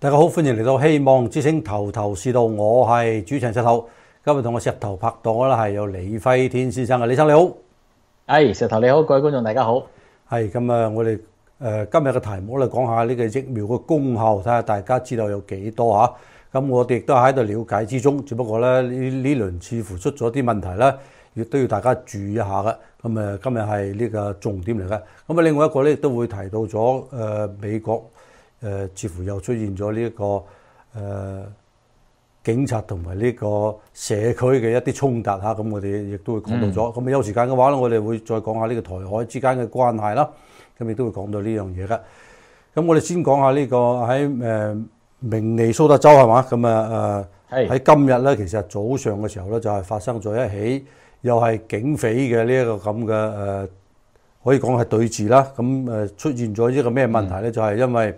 大家好，歡迎嚟到希望之星頭頭是道，我係主持人石頭。今日同我石頭拍檔嘅咧係有李輝天先生嘅，李生你好。 石頭你好，各位觀眾大家好。 係咁啊，我哋今日嘅題目咧講下呢個疫苗嘅功效，睇下大家知道有幾多嚇。咁我哋亦都喺度了解之中，只不過咧呢輪似乎出咗啲問題咧，亦都要大家注意一下嘅。咁今日係呢個重點嚟嘅。咁啊，另外一個咧亦都會提到咗美國。似乎又出現咗呢個警察同埋呢個社區嘅一啲衝突嚇，咁我哋亦都會講到咗。咁有時間嘅話咧，我哋會再講下呢個台海之間嘅關係啦。咁亦都會講到呢樣嘢嘅。咁我哋先講下呢個喺明尼蘇達州係嘛？咁喺今日咧，其實早上嘅時候咧就係發生咗一起又係警匪嘅呢一個咁嘅可以講係對峙啦。咁出現咗一個咩問題咧？就係因為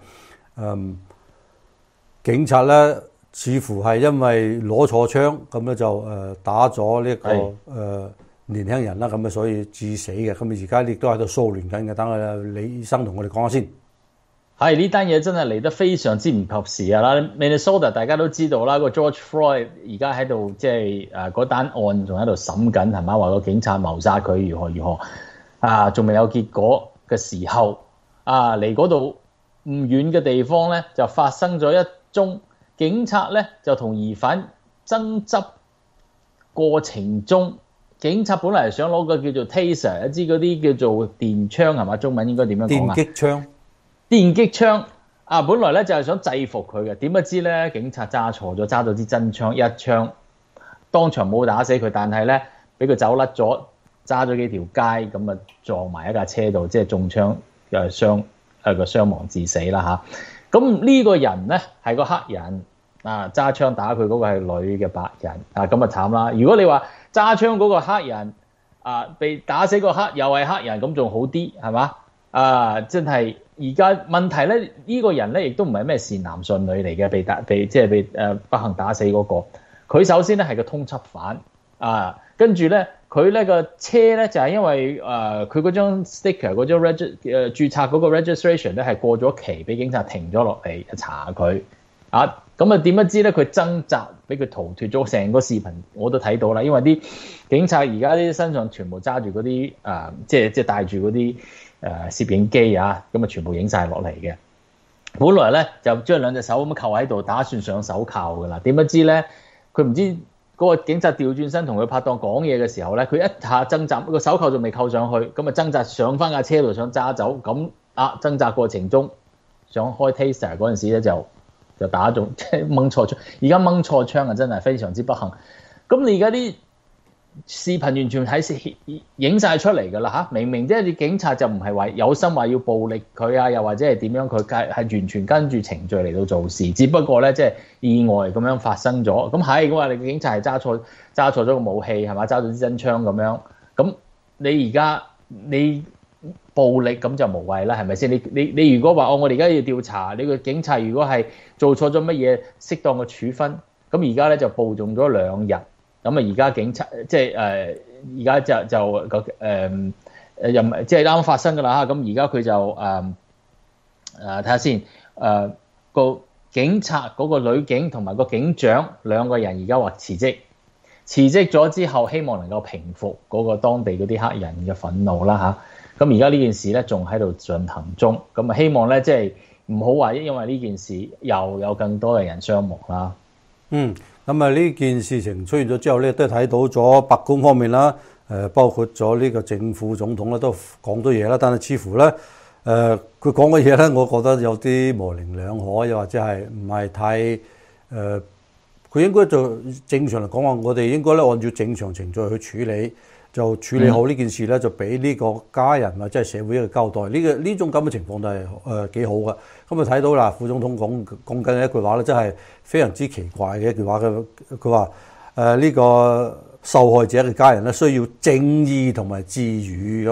警察咧，似乎係因為攞錯槍，咁咧就打咗呢個年輕人啦，咁所以致死嘅。咁而家亦都喺度騷亂緊嘅。等下李醫生同我哋講下先。 係呢單嘢真係嚟得非常之唔及時啊！啦，Minnesota 大家都知道啦，個 George Floyd 而家喺度即係嗰單案仲喺度審緊係嘛？話個警察謀殺佢如何仲未有結果嘅時候嚟嗰度。唔遠嘅地方咧，就發生咗一宗警察咧就同疑犯爭執過程中，警察本嚟想攞個叫做 Taser 一支嗰啲叫做電槍係嘛？中文應該點樣講啊？電擊槍本來咧就係想制服佢嘅，點不知咧警察揸錯咗，揸咗支真槍，一槍當場冇打死佢，但係咧俾佢走甩咗，揸咗幾條街咁啊撞埋一架車度，即係中槍個傷亡致死啦嚇。咁呢個人咧係個黑人揸槍打佢嗰個係女嘅白人咁啊慘啦。如果你話揸槍嗰個黑人被打死個又係黑人，咁仲好啲係嘛？真係而家問題咧，呢個人咧亦都唔係咩善男信女嚟嘅，被不幸打死嗰個。佢首先咧係個通緝犯跟住咧。佢呢個車咧就係因為佢嗰張 sticker 嗰張註冊嗰個 registration 咧係過咗期，俾警察停咗落嚟查佢咁點不知咧佢掙扎，俾佢逃脫咗。成個視頻我都睇到啦，因為啲警察而家啲身上全部揸住嗰啲即係帶住嗰啲攝影機咁啊全部影晒落嚟嘅。本來咧就將兩隻手咁扣喺度，打算上手銬噶啦，點不知咧佢唔知。嗰個警察調轉身同佢拍檔講嘢嘅時候咧，佢一下掙扎，個手銬仲未扣上去，咁啊掙扎上翻架車度想揸走，咁掙扎過程中想開 Taser 嗰陣時咧就打中，即係掹錯槍。而家掹錯槍真係非常之不幸。咁你而家啲視頻完全係影晒出嚟㗎啦明明即係你警察就唔係話有心話要暴力佢又或者係點樣，佢係完全跟住程序嚟到做事，只不過咧即係意外咁樣發生咗。咁係話你警察係揸錯咗個武器係嘛？揸咗支真槍咁樣，咁你而家你暴力咁就無謂啦，係咪先？你如果話我哋而家要調查你個警察，如果係做錯咗乜嘢適當嘅處分，咁而家咧就暴動咗2日。咁而家警察即係而家就又唔即係啱啱發生㗎啦。咁而家佢就睇下先個警察嗰個女警同埋個警長兩個人而家話辭職咗之後，希望能夠平復嗰個當地嗰啲黑人嘅憤怒啦咁而家呢件事咧仲喺度進行中，咁啊希望咧即係唔好話因為呢件事又有更多嘅人傷亡啦。 咁呢件事情出現咗之後咧，都睇到咗白宮方面啦，包括咗呢個政府總統咧都講咗嘢啦，但係似乎咧，佢講嘅嘢咧，我覺得有啲模棱兩可，又或者係唔係太佢應該就正常嚟講話，我哋應該咧按照正常程序去處理，就處理好呢件事咧，就俾呢個家人或者係社會一個交代。呢種咁嘅情況就係幾好嘅。咁啊睇到啦，副總統講緊一句話咧，真係非常之奇怪嘅一句話。佢話呢個受害者嘅家人咧需要正義同埋治癒。咁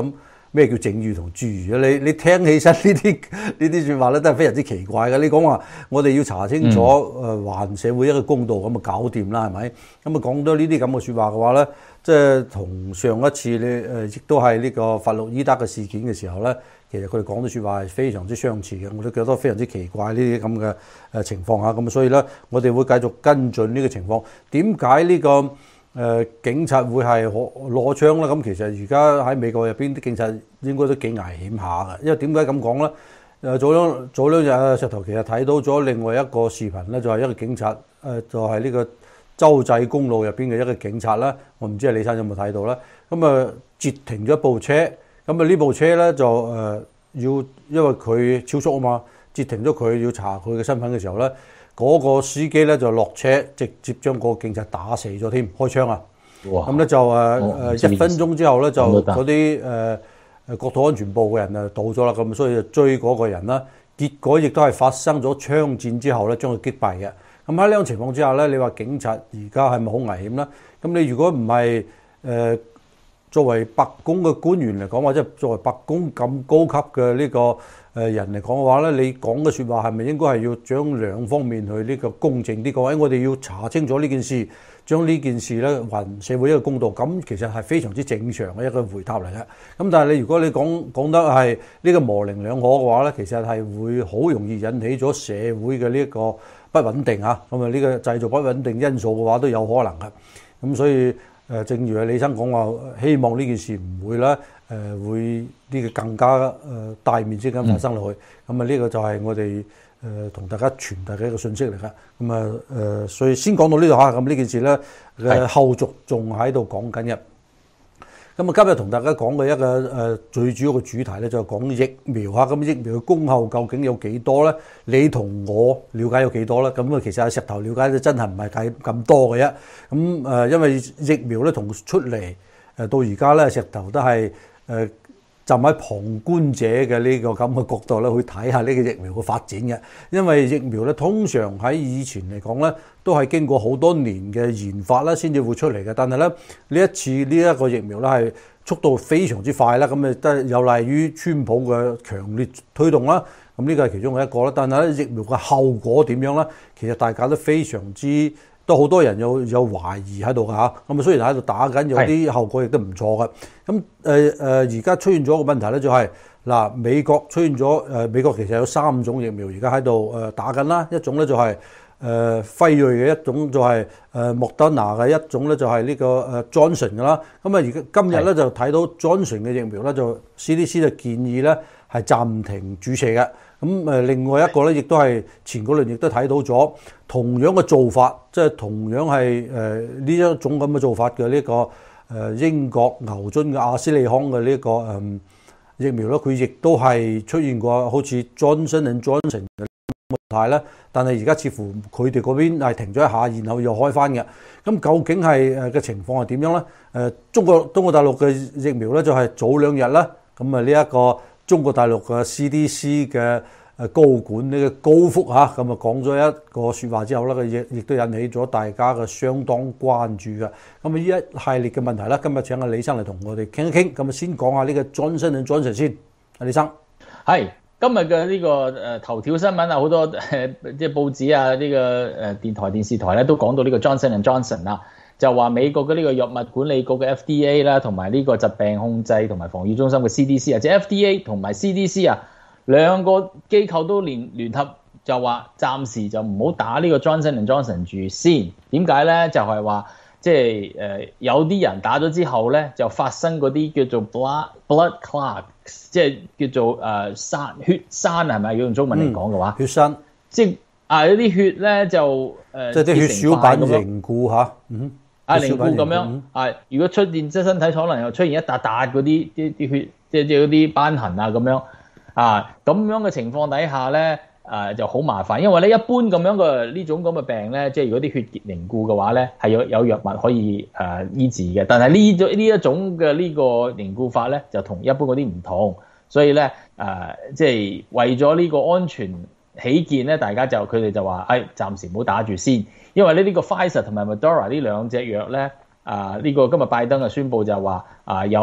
咩叫剩餘同廚餘啊？你聽起身呢啲説話咧，都係非常之奇怪嘅。你講話我哋要查清楚還社會一個公道，咁啊搞掂啦，係咪？咁啊講到呢啲咁嘅説話嘅話咧，即係同上一次你亦都係呢個法洛伊德嘅事件嘅時候咧，其實佢哋講嘅説話係非常之相似嘅，我都覺得非常之奇怪呢啲咁嘅情況下，咁所以咧我哋會繼續跟進呢個情況。點解呢個警察會係攞槍咧？咁其實而家喺美國入邊啲警察應該都幾危險下嘅，因為點解咁講咧？早兩日石頭其實睇到咗另外一個視頻咧，就係一個警察就係呢個州際公路入邊嘅一個警察啦。我唔知係李生有冇睇到啦。咁啊截停咗一部車，咁啊呢部車咧就要因為佢超速啊嘛，截停咗佢要查佢嘅身份嘅時候咧。嗰個司機咧就落車，直接將個警察打死咗添，開槍啊！咁咧就1分鐘之後咧就嗰啲國土安全部嘅人啊到咗啦，咁所以就追嗰個人啦。結果亦都係發生咗槍戰之後咧，將佢擊斃嘅。咁喺呢種情況之下咧，你話警察而家係咪好危險咧？咁你如果唔係作為白宮嘅官員嚟講，或者作為白宮咁高級嘅呢個人嚟講嘅話咧，你講嘅説話係咪應該係要將兩方面去呢個公正啲講？我哋要查清楚呢件事，將呢件事咧還社會一個公道，咁其實係非常之正常嘅一個回答嚟嘅。咁但係你如果你講得係呢個模棱兩可嘅話咧，其實係會好容易引起咗社會嘅呢一個不穩定嚇，咁啊呢個製造不穩定因素嘅話都有可能嘅。咁所以正如李生講話，希望呢件事唔會啦，會呢個更加大面積咁發生落去。咁啊呢個就係我哋同大家傳遞嘅一個信息嚟㗎。咁啊所以先講到呢度嚇。咁呢件事咧嘅後續仲喺度講緊嘅。咁啊今日同大家講嘅一個最主要嘅主題咧，就係講疫苗嚇。咁疫苗嘅功效究竟有幾多咧？你同我了解有幾多咧？咁啊其實阿石頭了解咧真係唔係咁多嘅啫。咁因為疫苗咧同出嚟到而家咧，石頭都係站喺旁觀者嘅呢個咁嘅角度咧，去睇下呢個疫苗嘅發展嘅。因為疫苗咧通常喺以前嚟講咧，都係經過好多年嘅研發啦，先至會出嚟嘅。但係咧呢一次呢一個疫苗咧係速度非常之快啦，咁啊都有賴於川普嘅強烈推動啦。咁呢個係其中嘅一個啦。但係咧疫苗嘅後果點樣咧？其實大家都非常之都好多人有懷疑喺度㗎嚇。咁啊雖然喺度打緊，有啲後果亦都唔錯嘅。咁而家出現咗個問題咧，就係嗱美國出現咗美國其實有3種疫苗而家喺度打緊啦。一種咧就係輝瑞嘅，一種就係莫德納嘅，一種咧就係呢個Johnson 嘅啦。咁啊而家今日咧就睇到 Johnson 嘅疫苗咧，就 CDC 就建議咧係暫停注射嘅。咁另外一個咧，亦都係前嗰輪亦都睇到咗同樣嘅做法，即係同樣係呢一種咁嘅做法嘅呢個英國牛津嘅阿斯利康嘅呢個疫苗咧，佢亦都係出現過好似 Johnson & Johnson 嘅問題咧，但係而家似乎佢哋嗰邊係停咗一下，然後又開翻嘅。咁究竟係嘅情況係點樣咧？中國大陸嘅疫苗咧就係早2日啦，咁啊呢一個中國大陸嘅 CDC 嘅高管呢個高福嚇，咁啊講咗一個説話之後咧，佢亦都引起咗大家嘅相當關注嘅。咁啊呢一系列嘅問題啦，今日請阿李生嚟同我哋傾一傾。咁啊先講下呢個 Johnson & Johnson 先，阿李生。 係今日嘅呢個頭條新聞啊，好多即係報紙啊，呢個電台電視台咧都講到呢個 Johnson & Johnson 啦，就話美國嘅呢個藥物管理局嘅 FDA 啦，同埋呢個疾病控制同埋防禦中心嘅 CDC 啊，即係 FDA 同埋 CDC 啊，兩個機構都聯合就話暫時就唔好打呢個 Johnson & Johnson 住先。點解咧？就係話即係有啲人打咗之後咧，就發生嗰啲叫做 blood clots， 即係叫做血栓，係咪要用中文嚟講嘅話？血栓，即係有啲血咧就即係啲血小板凝固嚇， 凝固咁樣。如果出現即身體可能又出現一笪笪嗰啲血，即係嗰啲斑痕啊咁樣。咁樣嘅情況底下咧，就好麻煩，因為咧一般咁樣嘅呢種咁嘅病咧，即係如果啲血液凝固嘅話咧，係有藥物可以醫治嘅。但係呢一種嘅呢個凝固法咧，就同一般嗰啲唔同，所以咧即係為咗呢個安全起見咧，大家佢哋就話暫時唔好打住先，因為呢個 Pfizer 同埋 Moderna 呢兩隻藥咧，呢個今日拜登就宣布就話有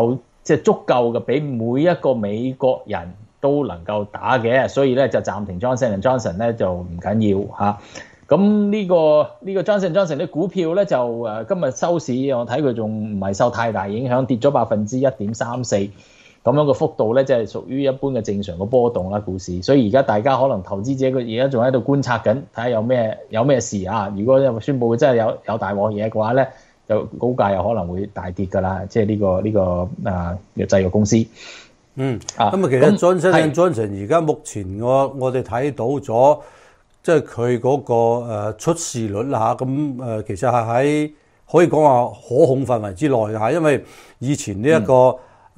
即係足夠嘅俾每一個美國人都能夠打嘅，所以咧就暫停 Johnson & Johnson 咧就唔緊要嚇。咁呢個 Johnson & Johnson 啲股票咧就今日收市我睇佢仲唔係受太大影響，跌咗1.34%。咁樣嘅幅度咧，即係屬於一般嘅正常嘅波動啦，股市。所以而家大家可能投資者佢而家仲喺度觀察緊，睇下有咩事啊。如果宣佈真係有大鑊嘢嘅話咧，就股價有可能會大跌㗎啦。即係呢個製藥公司。 咁其實 Johnson & Johnson 而家目前我哋睇到咗，即係佢嗰個出事率啦嚇。咁其實係喺可以講話可控範圍之內嘅嚇，因為以前呢一個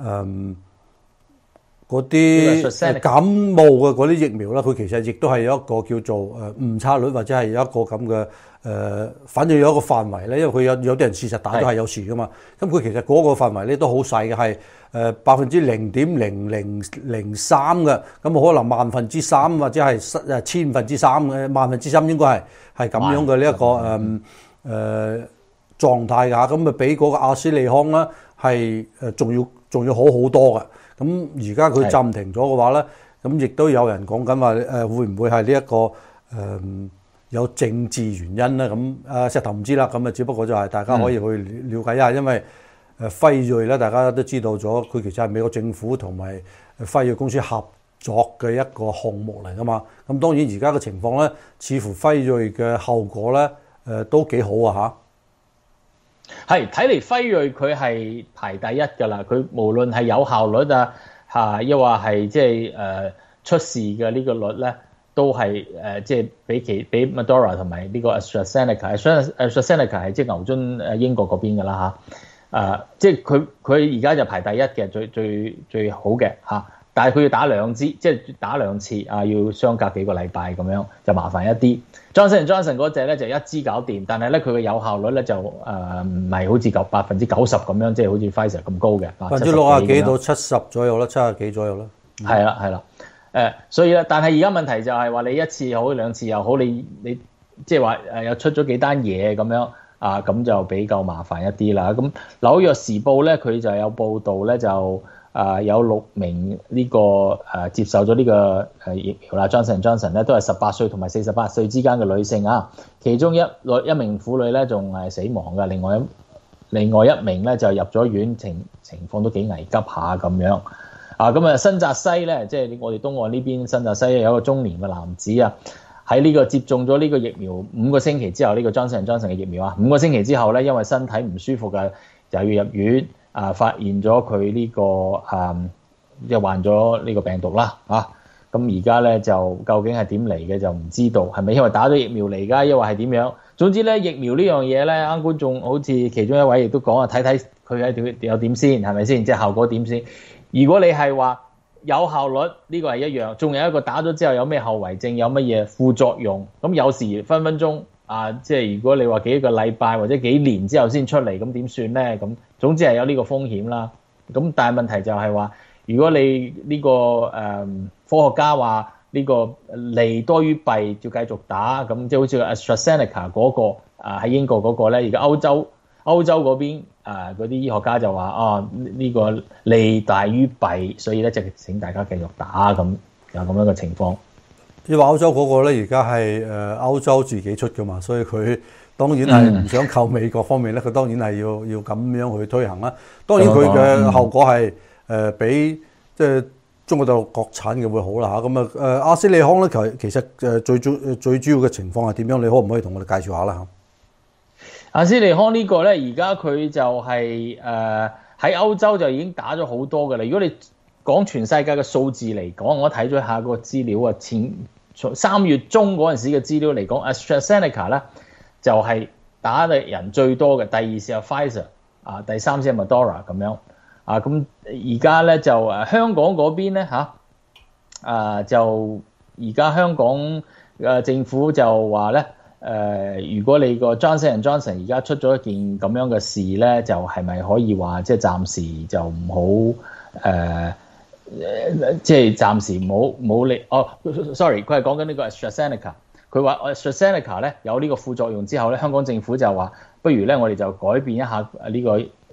嗰啲感冒嘅嗰啲疫苗啦，佢其實亦都係有一個叫做誤差率，或者係有一個咁嘅反正有一個範圍咧，因為佢有啲人事實打咗係有事噶嘛。咁佢其實嗰個範圍咧都好細嘅，係0.0003嘅，咁可能3,000,000或者係1,000,000,000嘅1,000,000,000應該係咁樣嘅呢一個狀態㗎。咁啊比嗰個阿斯利康啦係仲要好好多嘅。咁而家佢暫停咗嘅話咧，咁亦都有人講緊話會唔會係呢一個有政治原因咧？咁石頭唔知啦，咁啊只不過就係大家可以去了解一下，因為輝瑞咧大家都知道咗，佢其實係美國政府同埋輝瑞公司合作嘅一個項目嚟噶嘛。咁當然而家嘅情況咧，似乎輝瑞嘅後果咧都幾好啊嚇。 係睇嚟輝瑞佢係排第一㗎啦，佢無論係有效率又或係即係出事嘅呢個率咧，都係即係比 Moderna 同埋呢個 AstraZeneca 係即係牛津英國嗰邊㗎啦嚇。即係佢而家就排第一嘅，最好嘅嚇。但係佢要打2支，即係打2次要相隔幾個禮拜咁樣，就麻煩一啲。Johnson & Johnson 嗰隻咧就1支搞掂，但係咧佢嘅有效率咧就唔係好似90%咁樣，即係好似 Pfizer 咁高嘅 ，60幾到70左右啦，70幾左右啦。 係啦，所以咧，但係而家問題就係話你1次又好2次又好，你即係話又出咗幾單嘢咁樣咁就比較麻煩一啲啦。咁紐約時報咧佢就有報導咧就。有6名呢個接受咗呢個疫苗啦 ，Johnson & Johnson 咧都係18歲同埋48歲之間嘅女性啊，其中一名婦女咧仲係死亡嘅，另外一名咧就入咗院，情況都幾危急下咁樣。咁啊新澤西咧，即係我哋東岸呢邊新澤西有一個中年嘅男子啊，喺呢個接種咗呢個疫苗5個星期之後，呢個 Johnson & Johnson 嘅疫苗5個星期之後咧，因為身體唔舒服嘅就要入院。發現咗佢呢個即係患咗呢個病毒啦咁而家咧就究竟係點嚟嘅就唔知道，係咪因為打咗疫苗嚟㗎，抑或係點樣？總之咧疫苗呢樣嘢咧，啱觀眾好似其中一位亦都講睇睇佢係有點先，係咪先？即係效果點先？如果你係話有效率，呢個係一樣，仲有一個打咗之後有咩後遺症，有乜嘢副作用？咁有時分分鐘。即係如果你話幾個禮拜或者幾年之後先出嚟，咁點算咧？咁總之係有呢個風險啦。咁但係問題就係話，如果你呢個科學家話呢個利多於弊，要繼續打，咁即係好似 AstraZeneca 嗰個喺英國嗰個咧，而家歐洲嗰邊嗰啲醫學家就話呢個利大於弊，所以咧就請大家繼續打，咁有咁樣嘅情況。 你話歐洲嗰個咧，而家係歐洲自己出㗎嘛，所以佢當然係唔想靠美國方面咧，佢當然係要咁樣去推行啦。當然佢嘅後果係比即係中國大陸國產嘅會好啦嚇。咁阿斯利康咧，其實最主要嘅情況係點樣？你可唔可以同我哋介紹下啦嚇？ 阿斯利康呢個咧，而家佢就係喺歐洲就已經打咗好多㗎啦。如果你講全世界嘅數字嚟講，我睇咗下個資料啊，前3月中嗰陣時嘅資料嚟講 ，AstraZeneca 咧就係打嘅人最多嘅，第二是係 Pfizer 第三先係 Moderna 咁樣咁而家咧就香港嗰邊咧就而家香港政府就話咧如果你個 Johnson & Johnson 而家出咗一件咁樣嘅事咧，就係咪可以話即係暫時就唔好即係暫時冇你sorry， 佢係講緊呢個 AstraZeneca。佢話 AstraZeneca 咧有呢個副作用之後咧，香港政府就話不如咧我哋就改變一下呢個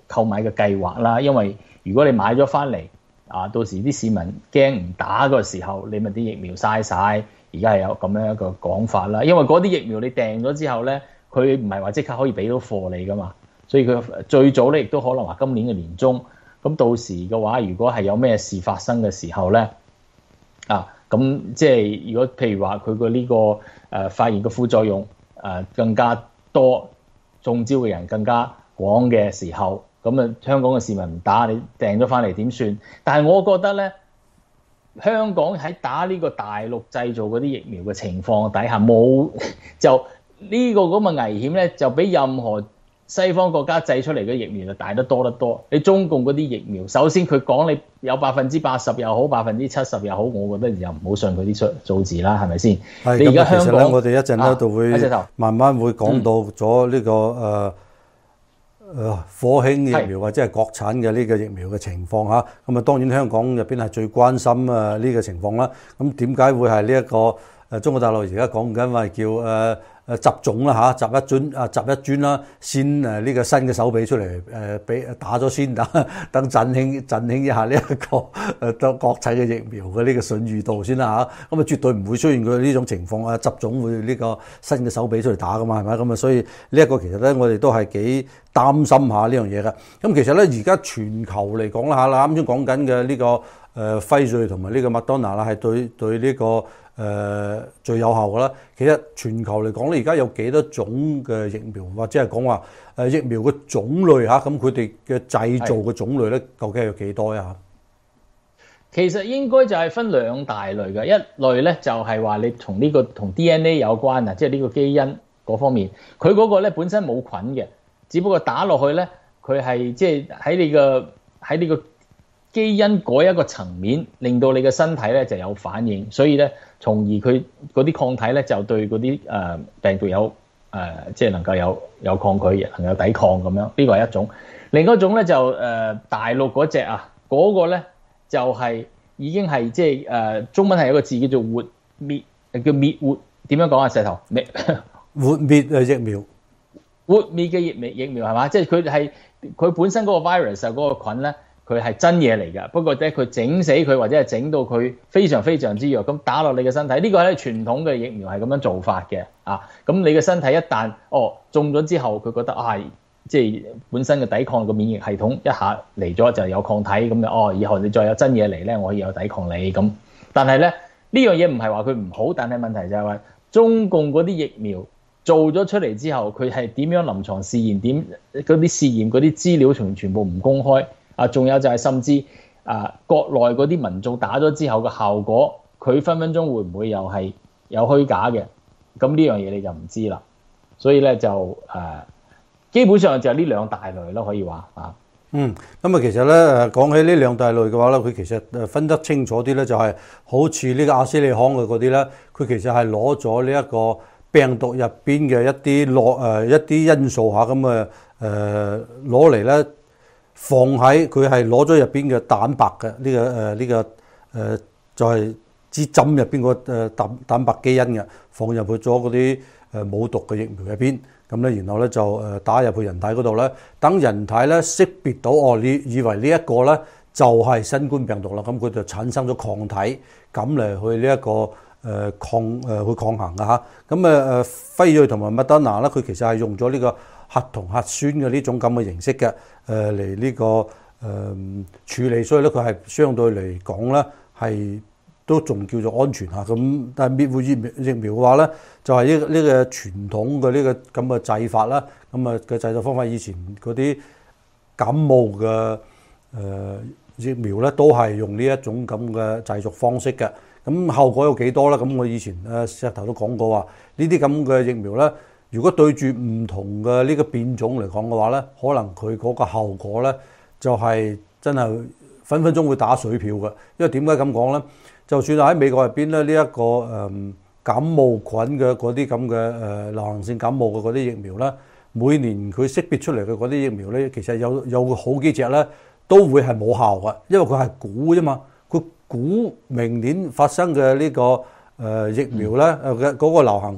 購買嘅計劃啦。因為如果你買咗翻嚟到時啲市民驚唔打個時候，你咪啲疫苗嘥晒。而家係有咁樣一個講法啦。因為嗰啲疫苗你訂咗之後咧，佢唔係話即刻可以俾到貨你噶嘛，所以佢最早咧亦都可能話今年嘅年中。咁到時嘅話，如果係有咩事發生嘅時候咧，咁即係如果譬如話佢個呢個發現嘅副作用更加多，中招嘅人更加廣嘅時候，咁香港嘅市民唔打，你訂咗翻嚟點算？但係我覺得咧，香港喺打呢個大陸製造嗰啲疫苗嘅情況底下，冇就呢個咁嘅危險咧，就比任何西方國家製出嚟嘅疫苗就大得多得多。你中共嗰啲疫苗，首先佢講你有80%又好，70%又好，我覺得又唔好信佢啲數字啦，係咪先？ 係你而家香港， 其實咧，我哋一陣咧就會慢慢會講到咗呢個科興疫苗或者係國產嘅呢個疫苗嘅情況嚇。咁當然香港入邊係最關心呢個情況啦。咁點解會係呢一個中國大陸而家講緊話叫集種啦嚇，集一樽啦，先呢個新嘅手臂出嚟俾打咗先，等振興一下呢一個國際嘅疫苗嘅呢個信譽度先啦嚇。咁絕對唔會出現佢呢種情況集種會呢個新嘅手臂出嚟打噶嘛，係咪咁所以呢一個其實咧，我哋都係幾擔心下呢樣嘢㗎。咁其實咧，而家全球嚟講啦啱先講緊嘅呢個輝瑞同埋呢個麥當娜啦，係對呢個最有效㗎啦。其實全球嚟講咧，而家有幾多種嘅疫苗，或者係講話疫苗嘅種類嚇，咁佢哋嘅製造嘅種類咧，究竟有幾多呀？ 其實應該就係分兩大類嘅，一類咧就係話你同呢個同 DNA 有關啊，即係呢個基因嗰方面，佢嗰個咧本身冇菌嘅，只不過打落去咧，佢係即係喺你個基因嗰一個層面，令到你嘅身體咧就有反應，所以咧，從而佢嗰啲抗體咧就對嗰啲病毒有即係能夠有抗拒，能夠抵抗咁樣。呢個係一種。另一種咧就大陸嗰隻嗰個咧就係已經係即係中文係有一個字叫做活滅，叫滅活點樣講啊？石頭活滅疫苗， 活滅嘅疫苗係嘛？即係佢本身嗰個 virus 嗰個菌咧。佢係真嘢嚟㗎，不過咧佢整死佢或者係整到佢非常非常之弱，咁打落你嘅身體，呢個係傳統嘅疫苗係咁樣做法嘅咁你嘅身體一旦中咗之後，佢覺得即係本身嘅抵抗個免疫系統一下嚟咗就有抗體，咁就以後你再有真嘢嚟咧，我可以有抵抗你咁。但係咧呢樣嘢唔係話佢唔好，但係問題就係話中共嗰啲疫苗做咗出嚟之後，佢係點樣臨床試驗，嗰啲試驗嗰啲資料全部唔公開。仲有就係甚至國內嗰啲民眾打咗之後嘅效果，佢分分鐘會唔會又係有虛假嘅？咁呢樣嘢你就唔知啦。所以咧就基本上就係呢兩大類咯，可以話咁其實咧講起呢兩大類嘅話咧，佢其實分得清楚啲咧，就係好似呢個阿斯利康嘅嗰啲咧，佢其實係攞咗呢一個病毒入邊嘅一啲因素咁攞嚟咧。放喺佢係攞咗入邊嘅蛋白嘅呢個就係支針入邊個蛋白基因嘅，放入去咗嗰啲冇毒嘅疫苗入邊，咁咧然後咧就打入去人體嗰度咧，等人體咧識別到你以為呢一個咧就係新冠病毒啦，咁佢就產生咗抗體，咁嚟去呢一個去抗衡嘅嚇。咁輝瑞同埋麥當娜咧，佢其實係用咗呢個核同核酸嘅呢種咁嘅形式嘅嚟呢個處理，所以咧佢係相對嚟講咧係都仲叫做安全嚇。咁但係滅活疫苗嘅話咧，就係呢個傳統嘅呢個咁嘅製法啦。咁嘅製作方法，以前嗰啲感冒嘅疫苗咧都係用呢一種咁嘅製作方式嘅。咁後果有幾多咧？咁我以前石頭都講過話，呢啲咁嘅疫苗咧，如果對住唔同嘅呢個變種嚟講嘅話咧，可能佢嗰個後果咧就係真係分分鐘會打水漂嘅。因為點解咁講咧？就算喺美國入邊咧，呢一個感冒菌嘅嗰啲咁嘅流行性感冒嘅嗰啲疫苗咧，每年佢識別出嚟嘅嗰啲疫苗咧，其實有好幾隻咧都會係冇效嘅，因為佢係估啫嘛。佢估明年發生嘅呢個疫苗咧嗰個流行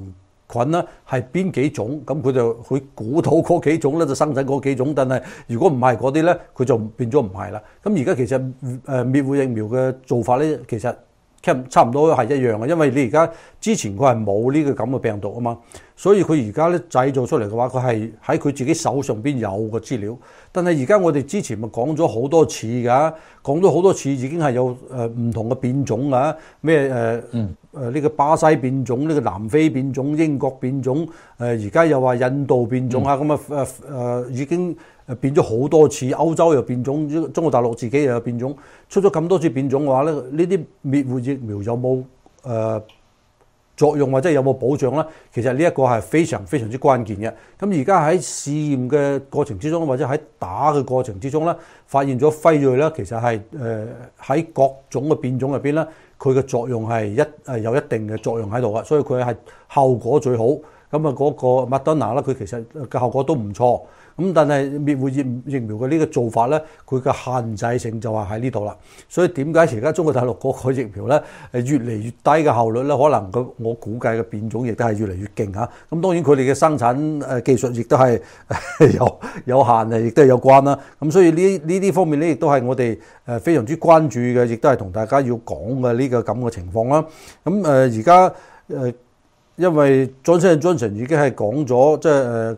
菌咧係邊幾種，咁佢就佢估到嗰幾種咧就生產嗰幾種，但係如果唔係嗰啲咧，佢就變咗唔係啦。咁而家其實滅活疫苗嘅做法咧，其實差唔多係一樣嘅，因為你而家之前佢係冇呢個咁嘅病毒啊嘛，所以佢而家咧製造出嚟嘅話，佢係喺佢自己手上邊有個資料。但係而家我哋之前咪講咗好多次㗎，講咗好多次已經係有唔同嘅變種㗎，咩呢個巴西變種、呢個南非變種、英國變種，而家又話印度變種啊，咁已經變咗好多次，歐洲又變種，中國大陸自己又有變種，出咗咁多次變種嘅話咧，呢啲滅活疫苗有冇作用或者有冇保障咧？其實呢一個係非常非常之關鍵嘅。咁而家喺試驗嘅過程之中，或者喺打嘅過程之中咧，發現咗輝瑞咧，其實係喺各種嘅變種入邊咧，佢嘅作用係有一定嘅作用喺度嘅，所以佢係效果最好。咁啊嗰個麥當娜啦，佢其實嘅效果都唔錯。咁但係滅活疫苗嘅呢個做法咧，佢嘅限制性就係喺呢度啦。所以點解而家中國大陸嗰個疫苗咧越嚟越低嘅效率咧？可能我估計嘅變種亦都係越嚟越勁嚇。咁當然佢哋嘅生產技術亦都係有限啊，亦都係有關啦。咁所以呢啲方面咧，亦都係我哋非常之關注嘅，亦都係同大家要講嘅呢個咁嘅情況啦。咁而家因為 Johnson 已經係講咗，即係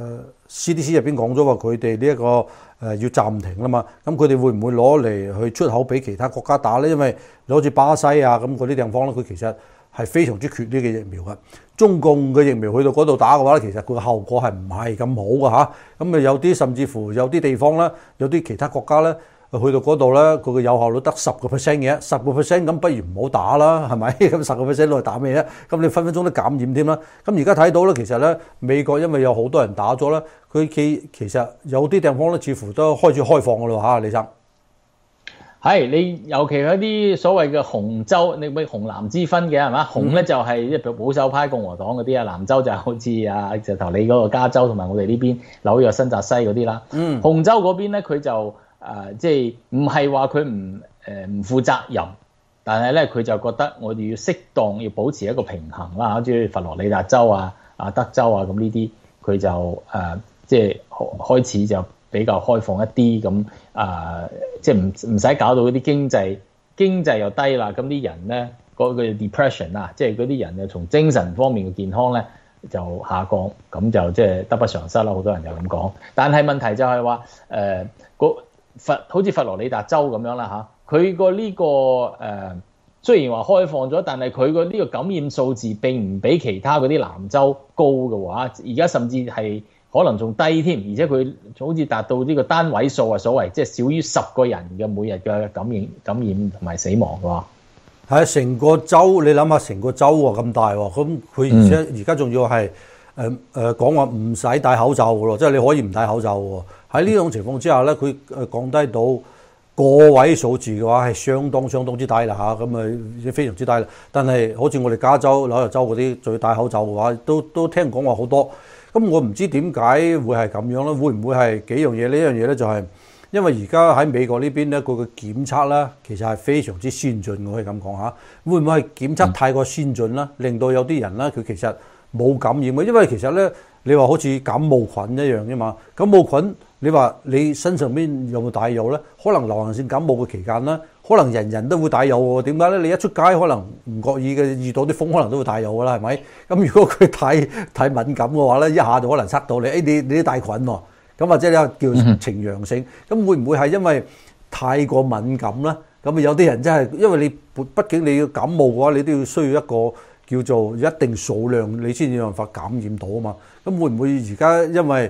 CDC 入邊講咗話佢哋呢一個要暫停啦嘛，咁佢哋會唔會攞嚟去出口俾其他國家打咧？因為好似巴西啊咁嗰啲地方咧，佢其實係非常之缺呢個疫苗嘅。中共嘅疫苗去到嗰度打嘅話咧，其實佢嘅效果係唔係咁好嘅嚇。咁有啲甚至乎有啲地方咧，有啲其他國家咧。去到嗰度咧，佢嘅有效率得10%嘅，10%咁不如唔好打啦，係咪？咁10%攞嚟打咩啫？咁你分分鐘都感染添啦。咁而家睇到咧，其實咧美國因為有好多人打咗啦，佢其實有啲地方咧似乎都開始開放嘅咯嚇，李生。 係你尤其係啲所謂嘅紅州，你咪紅藍之分嘅係嘛？紅咧就係即係保守派共和黨嗰啲啊，藍州就係好似啊直頭你嗰個加州同埋我哋呢邊紐約新澤西嗰啲啦。紅州嗰邊咧佢就即係唔係話佢唔負責任，但係咧佢就覺得我哋要適當要保持一個平衡啦，好似佛羅里達州啊、德州啊咁呢啲，佢就即係開始就比較開放一啲咁即係唔使搞到嗰啲經濟又低啦，咁啲人咧嗰個 depression 啊，即係嗰啲人就從精神方面嘅健康咧就下降，咁就即係得不償失啦。好多人就咁講，但係問題就係話好似佛羅里達州咁樣啦嚇，佢個呢個雖然話開放咗，但係佢個呢個感染數字並唔比其他嗰啲南州高嘅話，而家甚至係可能仲低添，而且佢好似達到呢個單位數啊，所謂即係少於10個人嘅每日嘅感染同埋死亡嘅話， 係成個州你諗下，成個州喎咁大喎，咁佢而且而家仲要係講話唔使戴口罩嘅咯，即係你可以唔戴口罩喎。喺呢種情況之下咧，佢降低到個位數字嘅話係相當之低啦嚇，咁啊非常之低啦。但係好似我哋加州、紐約州嗰啲，仲要戴口罩嘅話，都聽講話好多。咁我唔知點解會係咁樣咧？會唔會係幾樣嘢？呢樣嘢咧就係因為而家喺美國呢邊咧，佢嘅檢測咧其實係非常之先進，我可以咁講嚇。會唔會係檢測太過先進啦，令到有啲人咧佢其實冇感染嘅？因為其實咧，你話好似感冒菌一樣啫嘛。感冒菌你話你身上邊有冇帶有咧？可能流行性感冒嘅期間咧，可能人人都會帶有喎。點解咧？你一出街可能唔覺意嘅遇到啲風，可能都會帶有㗎啦，係咪？咁如果佢太敏感嘅話咧，一下就可能測到你。你啲帶菌喎，咁或者你叫呈陽性。咁會唔會係因為太過敏感咧？咁有啲人真係因為你畢竟你要感冒嘅話，你都要需要一個叫做一定數量，你先至有辦法感染到啊嘛。咁會唔會而家因為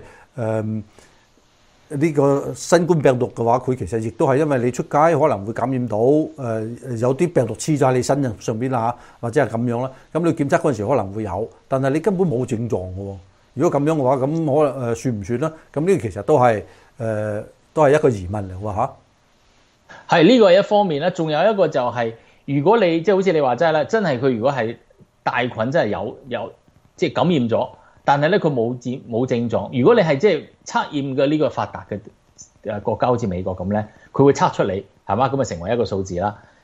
呢個新冠病毒嘅話，佢其實亦都係因為你出街可能會感染到有啲病毒黐咗喺你身上邊啦，或者係咁樣啦。咁你檢測嗰陣時可能會有，但係你根本冇症狀嘅喎。如果咁樣嘅話，咁可能算唔算啦？咁呢個其實都係一個疑問嚟喎嚇。 係呢個係一方面咧，仲有一個就係如果你即係好似你話齋啦，真係佢如果係帶菌真係有即係感染咗。但係咧，佢冇症狀。如果你係即係測驗嘅呢個發達嘅國家，好似美國咁咧，佢會測出嚟係嘛？咁啊成為一個數字啦。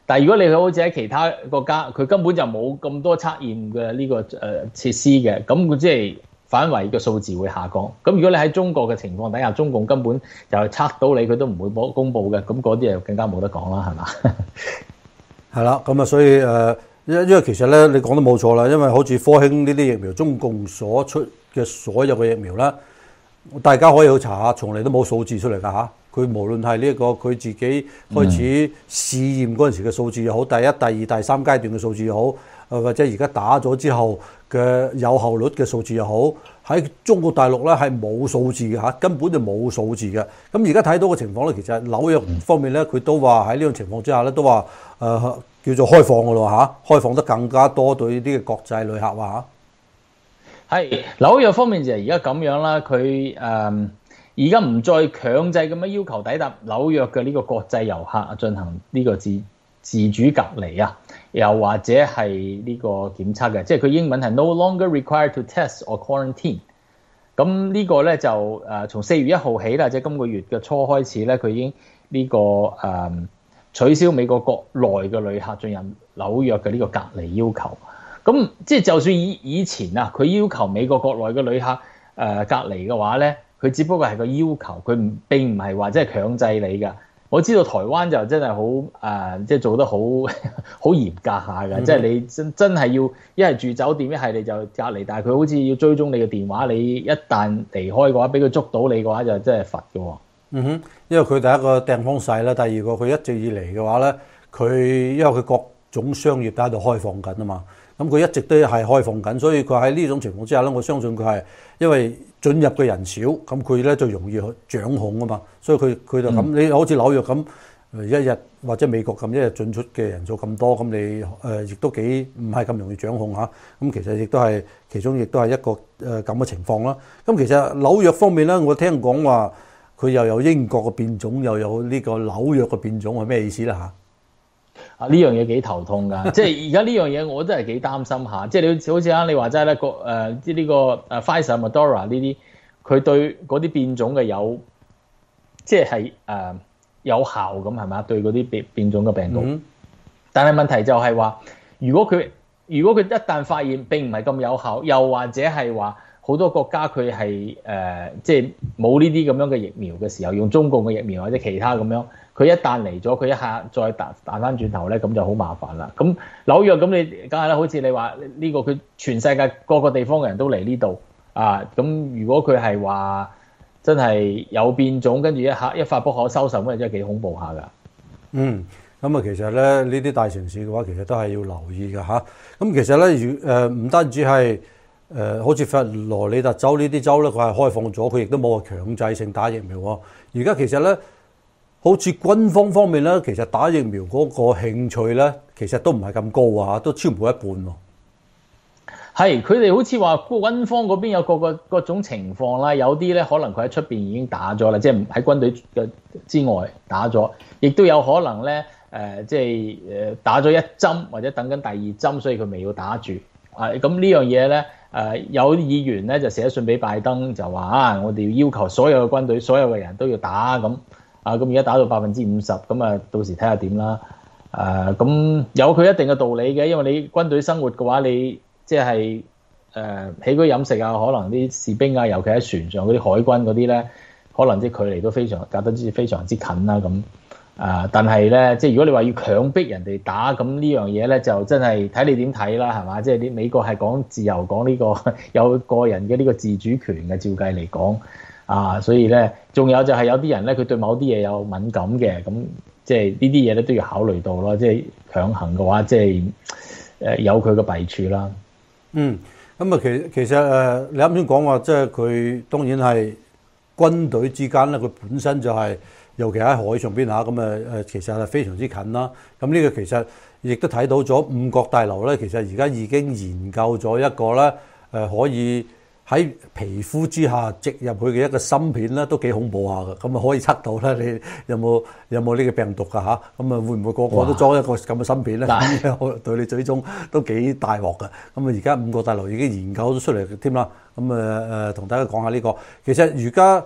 但係如果你好似喺其他國家，佢根本就冇咁多測驗嘅呢個設施嘅，咁佢即係反為嘅數字會下降。咁如果你喺中國嘅情況底下，中共根本就係測到你，佢都唔會公佈嘅，咁嗰啲就更加冇得講啦，係嘛？ 係啦，咁啊，所以因為其實咧，你講得冇錯啦，因為好似科興呢啲疫苗，中共所出嘅所有嘅疫苗啦，大家可以去查下，從嚟都冇數字出嚟㗎嚇。佢無論係呢一個佢自己開始試驗嗰陣時嘅數字又好，第一、第二、第三階段嘅數字又好，或者而家打咗之後嘅有效率嘅數字又好，喺中國大陸咧係冇數字嘅嚇，根本就冇數字嘅。咁而家睇到嘅情況咧，其實紐約方面咧，佢都話喺呢種情況之下咧，都話叫做開放嘅咯嚇，開放得更加多對啲嘅國際旅客話嚇。 係紐約方面就係而家咁樣啦，佢而家唔再強制咁樣要求抵達紐約嘅呢個國際遊客進行呢個自主隔離啊，又或者係呢個檢測嘅，即係佢英文係 no longer required to test or quarantine。咁呢個咧就從4月1號起啦，即係今個月嘅初開始咧，佢已經呢個取消美國國內嘅旅客進入紐約嘅呢個隔離要求。咁即係就算以前啊，佢要求美國國內嘅旅客隔離嘅話咧，佢只不過係個要求，佢並唔係話即係強制你㗎。我知道台灣就真係好即係做得好嚴格下㗎，即係你真係要一係住酒店，一係你就隔離，但係佢好似要追蹤你嘅電話，你一旦離開嘅話，俾佢捉到你嘅話，就真係罰㗎喎。 因為佢第一個訂方細啦，第二個佢一直以嚟嘅話咧，因為佢各種商業都喺度開放緊啊嘛。咁佢一直都係開放緊，所以佢喺呢種情況之下咧，我相信佢係因為進入嘅人少，咁佢咧就容易去掌控啊嘛，所以佢就咁。你好似紐約咁，一日或者美國咁一日進出嘅人數咁多，咁你亦都幾唔係咁容易掌控嚇。咁其實亦都係其中亦都係一個咁嘅情況啦。咁其實紐約方面咧，我聽講話佢又有英國嘅變種，又有呢個紐約嘅變種，係咩意思咧嚇？ 呢樣嘢幾頭痛㗎，即係而家呢樣嘢我真係幾擔心下。即係你好似啱你話齋咧，呢個Pfizer、Moderna 呢啲，佢對嗰啲變種嘅即係有效咁係咪？對嗰啲變種嘅病毒。但係問題就係話，如果佢一旦發現並唔係咁有效，又或者係話好多國家佢係即係冇呢啲咁樣嘅疫苗嘅時候，用中共嘅疫苗或者其他咁樣。佢一旦嚟咗，佢一下再彈翻轉頭咧，咁就好麻煩啦。咁紐約咁你梗係啦，好似你話呢個佢全世界各個地方嘅人都嚟呢度啊。咁如果佢係話真係有變種，跟住一發不可收拾，咁真係幾恐怖下㗎。 咁啊，其實咧呢啲大城市嘅話，其實都係要留意㗎嚇。咁其實咧，唔單止係好似佛羅里達州呢啲州咧，佢係開放咗，佢亦都冇話強制性打疫苗喎。而家其實咧，好似軍方面咧，其實打疫苗嗰個興趣咧，其實都唔係咁高啊，都超唔過一半喎。 係，佢哋好似話軍方嗰邊有各種情況啦，有啲咧可能佢喺出邊已經打咗啦，即係喺軍隊之外打咗，亦都有可能咧即係打咗一針或者等緊第二針，所以佢未要打住。咁呢樣嘢咧有議員咧就寫信俾拜登，就話我哋要求所有嘅軍隊所有嘅人都要打咁。咁而家打到50%，咁到時睇下點啦。咁有佢一定嘅道理嘅，因為你軍隊生活嘅話，你即係起居飲食啊，可能啲士兵啊，尤其喺船上嗰啲海軍嗰啲咧，可能啲距離都隔得非常之近啦。咁但係咧，即係如果你話要強迫人哋打，咁呢樣嘢咧就真係睇你點睇啦，係嘛？即係啲美國係講自由，講呢個有個人嘅呢個自主權嘅，照計嚟講。所以咧，仲有就係有啲人咧，佢對某啲嘢有敏感嘅，咁即係呢啲嘢咧都要考慮到咯。即係強行嘅話，即係有佢嘅弊處啦。 咁啊，其實你啱先講話，即係佢當然係軍隊之間咧，佢本身就係，尤其喺海上邊嚇，咁其實係非常之近啦。咁呢個其實亦都睇到咗五角大樓咧，其實而家已經研究咗一個咧，可以喺皮膚之下植入去嘅一個芯片咧，都幾恐怖下嘅。咁啊可以測到咧，你有冇呢個病毒㗎嚇？咁啊會唔會個個都裝一個咁嘅芯片咧？對你最終都幾大鑊㗎。咁啊而家五角大樓已經研究咗出嚟添啦。咁同大家講下呢個。其實而家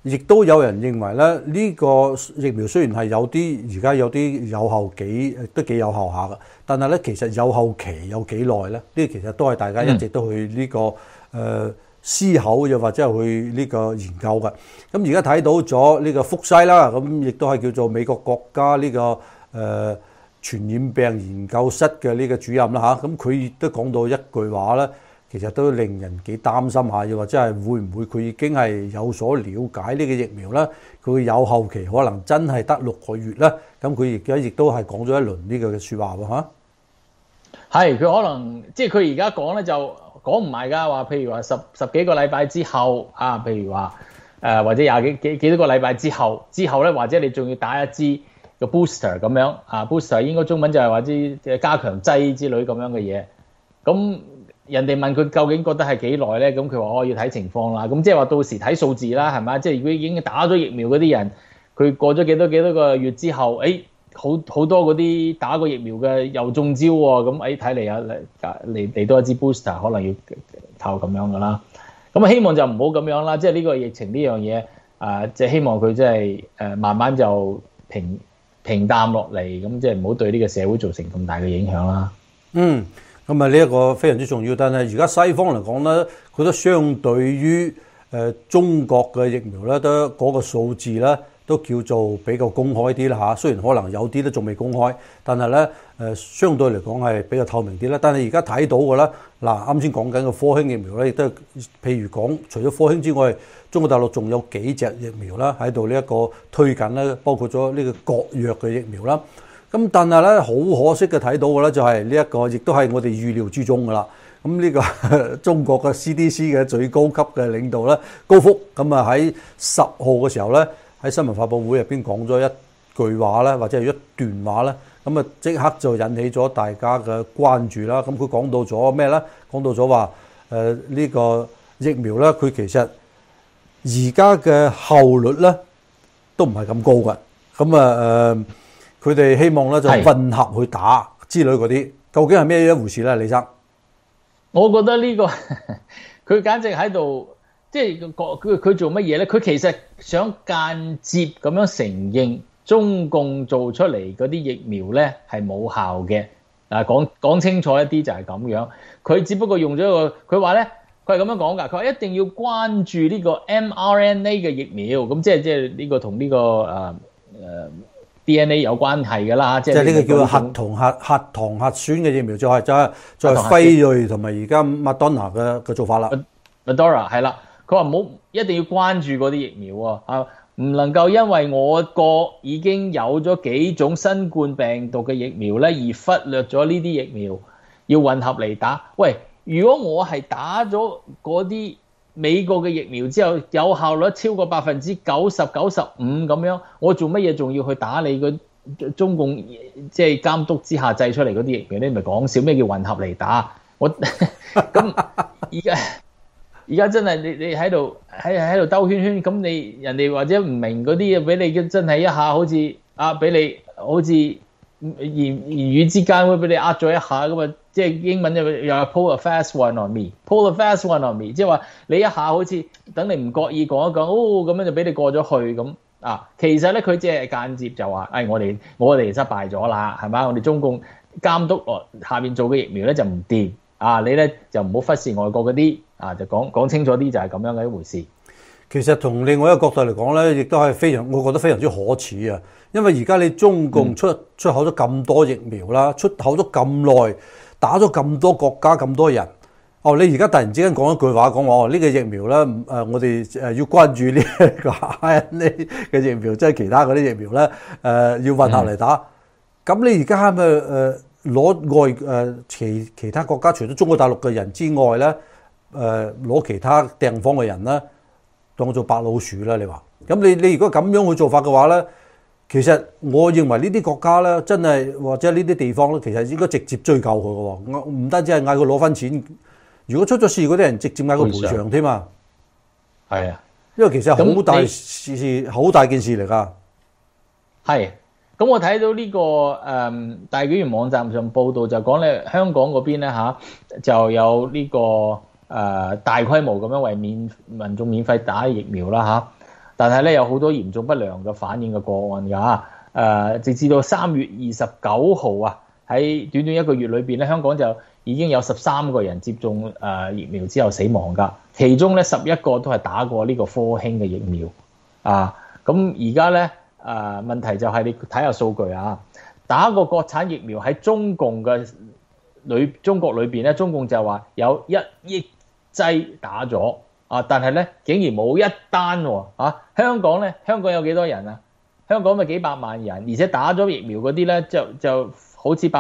亦都有人認為咧，呢個疫苗雖然係有啲而家有啲有效都幾有效下嘅，但係咧其實有效期有幾耐咧？呢其實都係大家一直都去呢個思考，又或者係去呢個研究嘅。咁而家睇到咗呢個福西啦，咁亦都係叫做美國國家呢個傳染病研究室嘅呢個主任啦嚇。咁佢亦都講到一句話咧。其實都令人幾擔心下，又或者係會唔會佢已經係有所了解呢個疫苗咧？佢有效期可能真係得6個月啦。咁佢而家亦都係講咗一輪呢個嘅説話喎嚇。係佢可能即係佢而家講咧就講唔埋㗎，話譬如話十幾個禮拜之後啊，譬如話或者廿幾多個禮拜之後咧，或者你仲要打一支個 booster 咁樣啊 ，booster 應該中文就係話啲加強劑之類咁樣嘅嘢，咁。人哋問佢究竟覺得係幾耐咧？咁佢話我要睇情況啦。咁即係話到時睇數字啦，係咪？即係如果已經打咗疫苗嗰啲人，佢過咗幾多個月之後，好多嗰啲打過疫苗嘅又中招喎。咁睇嚟嚟多一支 booster， 可能要靠咁樣噶啦。咁希望就唔好咁樣啦。即係呢個疫情呢樣嘢即係希望佢即係慢慢就平淡落嚟，咁即係唔好對呢個社會造成咁大嘅影響啦。 咁啊，呢一個非常之重要，但係而家西方嚟講咧，佢都相對於中國嘅疫苗咧，都嗰個數字咧都叫做比較公開啲啦嚇。雖然可能有啲都仲未公開，但係咧相對嚟講係比較透明啲啦。但係而家睇到嘅咧，嗱啱先講緊嘅科興疫苗咧，亦都係譬如講，除咗科興之外，中國大陸仲有幾隻疫苗啦喺度呢一個推緊咧，包括咗呢個國藥嘅疫苗啦。咁但係咧，好可惜嘅睇到嘅咧，就係呢一個，亦都係我哋預料之中噶啦。咁呢個中國嘅 CDC 嘅最高級嘅領導咧，高福咁啊喺10號嘅時候咧，喺新聞發佈會入邊講咗一句話咧，或者係一段話咧，咁啊即刻就引起咗大家嘅關注啦。咁佢講到咗咩咧？講到咗話呢個疫苗咧，佢其實而家嘅效率咧都唔係咁高嘅。咁佢哋希望咧就混合去打之類嗰啲，究竟係咩一回事咧，李生？ 我覺得呢個佢簡直喺度，即係佢做乜嘢咧？佢其實想間接咁樣承認中共做出嚟嗰啲疫苗咧係冇效嘅。講清楚一啲就係咁樣。佢只不過用咗一個，佢話咧，佢係咁樣講㗎。佢話一定要關注呢個 mRNA 嘅疫苗，咁即係呢個同呢個DNA 有關係㗎啦，即係呢個叫做核糖核酸嘅疫苗，就係輝瑞同埋而家麥當娜嘅做法啦。Moderna 係啦，佢話唔好一定要關注嗰啲疫苗啊，唔能夠因為我國已經有咗幾種新冠病毒嘅疫苗咧，而忽略咗呢啲疫苗，要混合嚟打。喂，如果我係打咗嗰啲美國嘅疫苗之後有效率超過90%、95%咁樣，我做乜嘢仲要去打你個中共即係監督之下製出嚟嗰啲疫苗？你咪講笑咩叫混合嚟打？我咁而家真係你喺度兜圈圈，咁你人哋或者唔明嗰啲嘢俾你真係一下好似俾你好似言語之間會俾你咗一下咁啊！即係英文又 pull a fast one on me，pull a fast one on me， 即係話你一下好似等你唔覺意講一講，咁樣就俾你過咗去咁啊！其實咧佢只係間接就話，我哋失敗咗啦，係嘛？我哋中共監督下面做嘅疫苗咧就唔掂啊！你咧就唔好忽視外國嗰啲就講清楚啲就係咁樣嘅一回事。其實從另外一個角度嚟講咧，亦都係我覺得非常之可恥啊！因為而家你中共出口咗咁多疫苗啦，出口咗咁耐。打咗咁多國家咁多人，你而家突然之間講一句話，講話呢個疫苗咧，我哋要關注呢一個 RNA 嘅疫苗，即係其他嗰啲疫苗咧，要混合嚟打。咁你而家係咪攞其他國家除咗中國大陸嘅人之外咧，攞其他地方嘅人咧，當做白老鼠啦？你話咁你如果咁樣去做法嘅話咧？其實我認為呢啲國家咧，真係或者呢啲地方咧，其實應該直接追究佢嘅喎，唔單止係嗌佢攞翻錢，如果出咗事嗰啲人，直接嗌佢賠償添嘛。係啊，因為其實好大件事嚟㗎。係，咁我睇到呢個大紀元網站上報道就講咧，香港嗰邊咧就有呢個大規模咁樣為民眾免費打疫苗啦但係咧有好多嚴重不良嘅反應嘅個案㗎。直至到3月29號啊，喺短短1個月裏邊咧，香港就已經有13個人接種疫苗之後死亡㗎，其中咧11個都係打過呢個科興嘅疫苗啊。咁而家咧問題就係你睇下數據啊，打個國產疫苗喺中國裏邊咧，中共就話有1億劑打咗啊，但係咧竟然冇一單喎啊！香港有幾多人啊？香港咪幾百萬人，而且打咗疫苗嗰啲咧就好似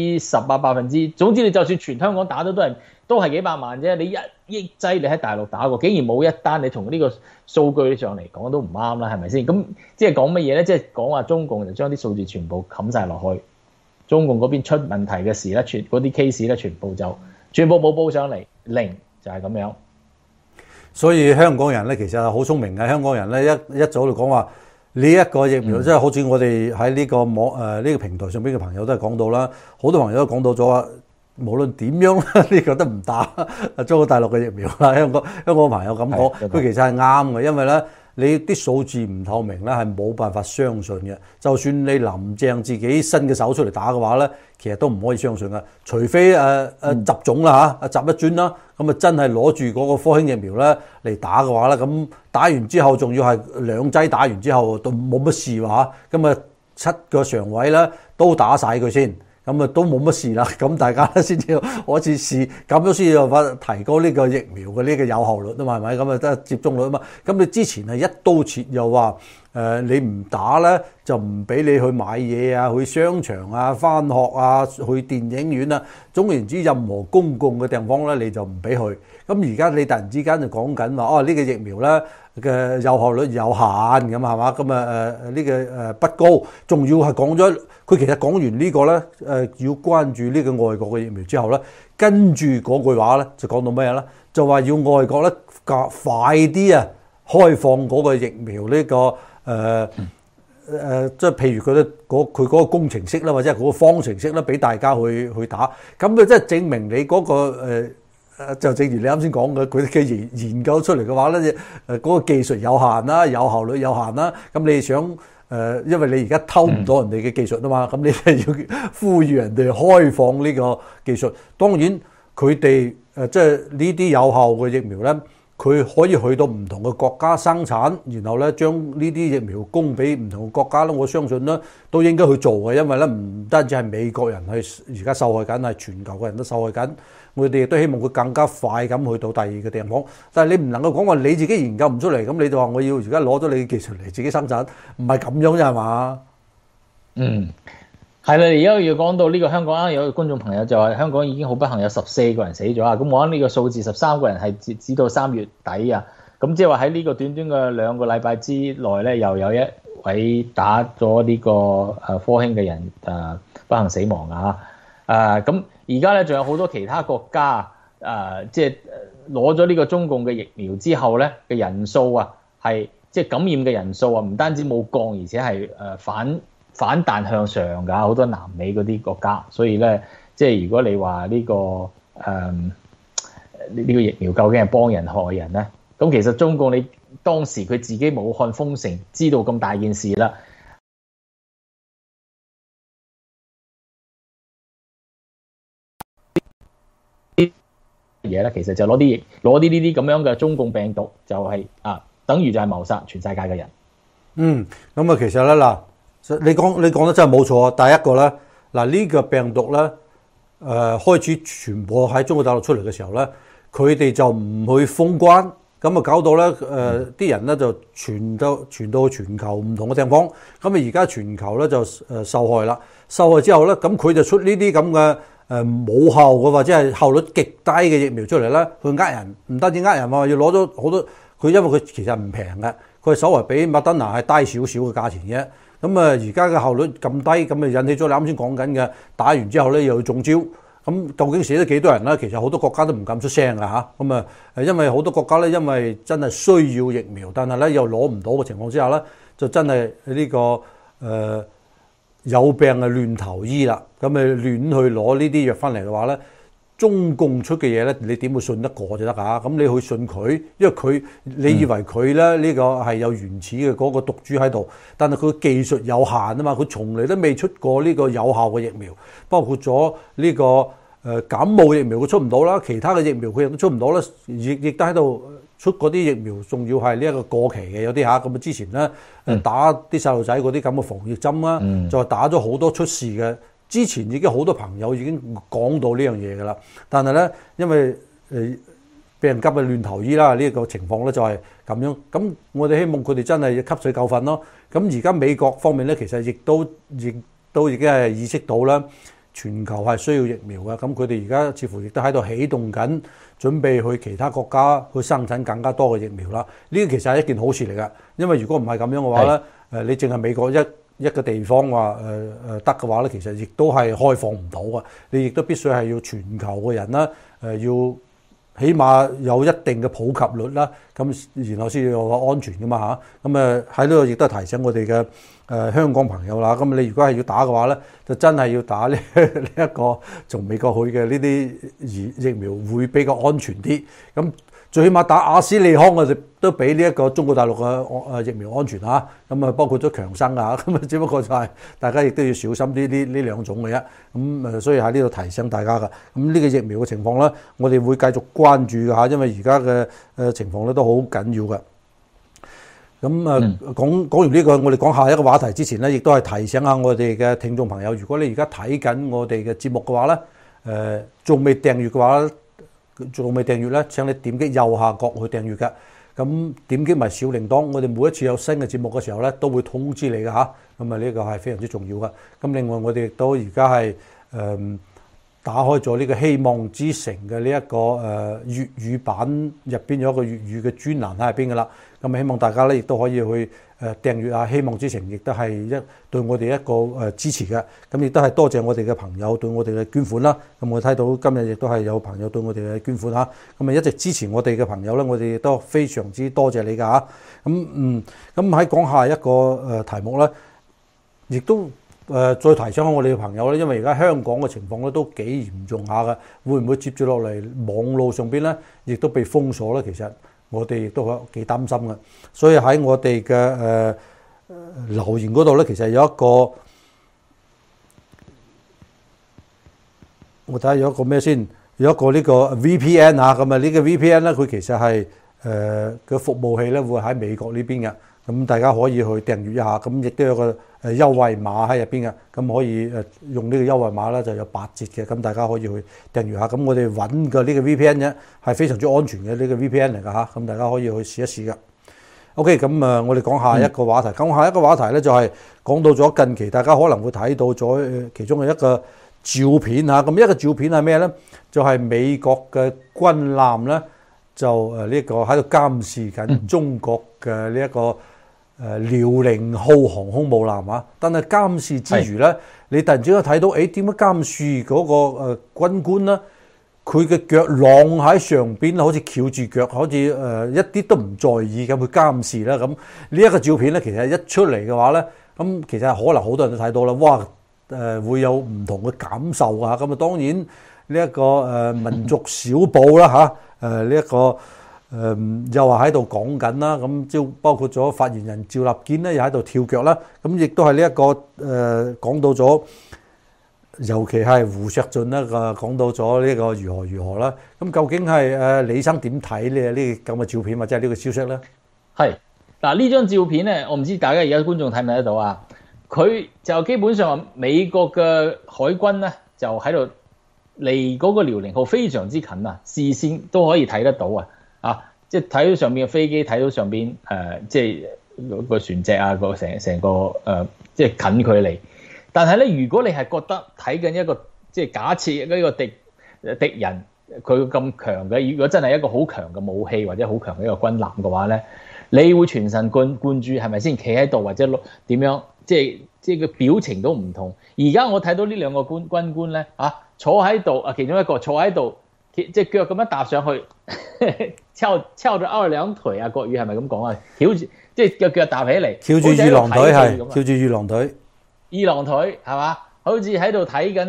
10%總之你就算全香港打咗都係幾百萬啫。你1億劑你喺大陸打過，竟然冇一單，你從呢個數據上嚟講都唔啱啦，係咪先？咁即係講乜嘢咧？即係講話中共就將啲數字全部冚晒落去，中共嗰邊出問題嘅事咧，嗰啲 case 咧全部冇報上嚟，零就係咁樣。 所以香港人咧其實係好聰明嘅，香港人咧一早就講話呢一個疫苗，即係好似我哋喺呢個呢個平台上邊嘅朋友都係講到啦，好多朋友都講到咗話，無論點樣呢個都唔打中國大陸嘅疫苗啦。香港朋友咁講，佢其實係啱嘅，因為咧你啲數字唔透明咧係冇辦法相信嘅。就算你林鄭自己伸嘅手出嚟打嘅話咧，其實都唔可以相信嘅，除非習總啦嚇，習一專啦，咁啊真係攞住嗰個科興疫苗咧嚟打嘅話咧，咁打完之後仲要係2劑打完之後都冇乜事話，咁啊7個常委咧都打晒佢先。咁啊都冇乜事啦，咁大家先至開始試，咁樣先至有法提高呢個疫苗嘅呢個有效率啊嘛，係咪？咁啊得接種率啊嘛。咁你之前係一刀切又話你唔打咧就唔俾你去買嘢啊，去商場啊、返學啊、去電影院啊，總言之任何公共嘅地方咧你就唔俾去。咁而家你突然之間就講緊話呢個疫苗咧嘅有效率有限咁係嘛？咁呢個不高，仲要係講咗佢其實講完呢個咧要關注呢個外國嘅疫苗之後咧，跟住嗰句話咧就講到咩咧？就話要外國咧快啲啊開放嗰個疫苗呢個即係譬如佢嗰個工程式啦，或者係嗰個方程式啦，俾大家去打，咁佢即係證明你嗰個就正如你啱先講嘅，佢嘅研究出嚟嘅話咧，嗰個技術有限啦，有效率有限啦，咁你想因為你而家偷唔到人哋嘅技術啊嘛，咁你係要呼籲人哋開放呢個技術。當然佢哋即係呢啲有效嘅疫苗咧，佢可以去到唔同嘅國家生產，然後咧將呢啲疫苗供俾唔同嘅國家咧，我相信咧都應該去做嘅，因為咧唔單止係美國人係而家受害緊，係全球嘅人都受害緊。我哋亦都希望佢更加快咁去到第二個地方，但係你唔能夠講話你自己研究唔出嚟，咁你就話我要而家攞咗你嘅技術嚟自己生產，唔係咁樣啫係嘛？ 係啦，而家要講到呢個香港有個觀眾朋友就話香港已經好不幸有14個人死咗啊！咁我諗呢個數字13個人係截止到3月底啊，咁即係話喺呢個短短嘅2個禮拜之內咧，又有一位打咗呢個科興嘅人不幸死亡啊！咁而家咧仲有好多其他國家即係攞咗呢個中共嘅疫苗之後咧嘅人數啊，係即係感染嘅人數啊，唔單止冇降，而且係反彈向上㗎，好多南美嗰啲國家，所以咧即係如果你話呢個呢個疫苗究竟係幫人害人咧，咁其實中共你當時佢自己武漢封城，知道咁大件事啦。嘢咧，其實就攞啲呢啲咁樣嘅中共病毒，就係等於就係謀殺全世界嘅人。 咁其實咧嗱，你講得真係冇錯。第一個咧，呢個病毒咧，開始傳播喺中國大陸出嚟嘅時候咧，佢哋就唔去封關，咁啊搞到咧啲人咧就傳到全球唔同嘅地方。咁啊而家全球咧就受害啦，受害之後咧，咁佢就出呢啲咁嘅冇效嘅或者係效率極低嘅疫苗出嚟咧，去呃人，唔單止呃人喎，要攞咗好多。佢因為佢其實唔平嘅，佢係稍微比麥當娜係低少少嘅價錢啫。咁而家嘅效率咁低，咁引起咗你啱先講緊嘅打完之後咧又要中招。咁究竟死咗幾多人咧？其實好多國家都唔敢出聲㗎嚇。咁因為好多國家咧，因為真係需要疫苗，但係咧又攞唔到嘅情況之下咧，就真係呢個有病啊亂投醫啦。咁亂去攞呢啲藥翻嚟嘅話咧， 中共出嘅嘢咧，你點會信得過就得㗎？咁你去信佢，因為你以為佢咧呢個係有原始嘅嗰個毒株喺度，但係佢技術有限啊嘛，佢從嚟都未出過呢個有效嘅疫苗，包括咗呢個感冒疫苗佢出唔到啦，其他嘅疫苗佢亦都出唔到啦，亦都喺度出嗰啲疫苗，仲要係呢一個過期嘅有啲嚇。咁啊之前咧打啲細路仔嗰啲咁嘅防疫針啦，就打咗好多出事嘅。之前已經好多朋友已經講到呢樣嘢㗎啦，但係咧因為俾人急嘅亂投醫啦，呢個情況咧就係咁樣。咁我哋希望佢哋真係吸取教訓咯。咁而家美國方面咧，其實亦都已經係意識到啦，全球係需要疫苗嘅。咁佢哋而家似乎亦都喺度啟動緊，準備去其他國家去生產更加多嘅疫苗啦。呢個其實係一件好事嚟㗎，因為如果唔係咁樣嘅話咧，你淨係美國一個地方話得嘅話咧，其實亦都係開放唔到嘅。你亦都必須係要全球嘅人啦，要起碼有一定嘅普及率啦，咁然後先有個安全㗎嘛嚇。咁喺呢度亦都提醒我哋嘅香港朋友啦。咁你如果係要打嘅話咧，就真係要打呢一個從美國去嘅呢啲疫苗會比較安全啲。咁最起碼打阿斯利康嘅都比呢一個中國大陸嘅疫苗安全嚇，咁啊包括咗強生啊，咁啊只不過就係大家亦都要小心呢兩種嘅啫。咁所以喺呢度提醒大家㗎。咁呢個疫苗嘅情況咧，我哋會繼續關注㗎嚇，因為而家嘅情況咧都好緊要㗎。咁講完呢個，我哋講下一個話題之前咧，亦都係提醒下我哋嘅聽眾朋友，如果你而家睇緊我哋嘅節目嘅話咧，仲未訂閱嘅話，仲未訂閱咧，請你點擊右下角去訂閱嘅。咁點擊埋小鈴鐺，我哋每一次有新嘅節目嘅時候咧，都會通知你嘅嚇。咁呢個係非常之重要嘅。咁另外我哋亦都而家係打開咗呢個希望之城嘅呢一個粵語版入邊有一個粵語嘅專欄喺入邊嘅啦。咁希望大家咧亦都可以去訂閱下希望之城，亦都係對我哋一個支持嘅。咁亦都係多謝我哋嘅朋友對我哋嘅捐款啦。咁我睇到今日亦都係有朋友對我哋嘅捐款嚇，咁一直支持我哋嘅朋友咧，我哋亦都非常之多謝你㗎嚇。咁喺講下一個題目咧，亦都再提醒下我哋嘅朋友咧，因為而家香港嘅情況咧都幾嚴重下嘅，會唔會接住落嚟網路上邊咧亦都被封鎖咧？其實我哋亦都幾擔心嘅，所以喺我哋嘅留言嗰度咧，其實有一個，我睇下有一個咩先，有一個呢個 VPN 啊，咁呢個 VPN 咧，佢其實係嘅服務器咧會喺美國呢邊嘅，咁大家可以去訂閱一下，咁亦都有個優惠碼喺入邊嘅，咁可以用呢個優惠碼咧就有8折嘅，咁大家可以去訂閱下。咁我哋揾嘅呢個 VPN 咧係非常之安全嘅呢個 VPN 嚟㗎嚇，咁大家可以去試一試㗎。OK，咁我哋講下一個話題。講下一個話題咧就係講到咗近期大家可能會睇到咗其中嘅一個照片嚇。咁一個照片係咩咧？就係美國嘅軍艦咧就呢個喺度監視緊中國嘅呢一個遼寧號航空母艦啊，但係監視之餘咧，你突然之間睇到，點解監視嗰個軍官咧，佢嘅腳晾喺上邊，好似翹住腳，好似一啲都唔在意咁去監視啦。咁呢一個照片咧，其實一出嚟嘅話咧，咁其實可能好多人都睇到啦，哇！會有唔同嘅感受啊。咁啊，當然呢一個民族小報啦嚇，呢一個。又話喺度講緊啦，咁包括咗發言人趙立堅咧，又喺度跳腳啦。咁亦都係呢一個講到咗，尤其係胡錫進咧講到咗呢個如何啦。咁究竟係李生點睇呢咁嘅照片或者係呢個消息咧？係嗱，呢張照片咧，我唔知大家而家觀眾睇唔睇得到啊？佢就基本上美國嘅海軍咧，就喺度離嗰個遼寧號非常之近啊，視線都可以睇得到啊！即係睇到上邊嘅飛機，睇到上邊即係個船隻啊，成個即係近距離。但係咧，如果你係覺得睇緊一個即係假設呢個敵人佢咁強嘅，如果真係一個好強嘅武器或者好強嘅一個軍艦嘅話咧，你會全神貫注係咪先？企喺度或者點樣？即係個表情都唔同。而家我睇到呢兩個軍官咧坐喺度其中一個坐喺度。即係腳咁樣搭上去，翹咗二郎腿啊！國語係咪咁講啊？翹住即係腳搭起嚟， 翹住二郎腿係，翹住二郎腿。 二郎腿係嘛？好似喺度睇緊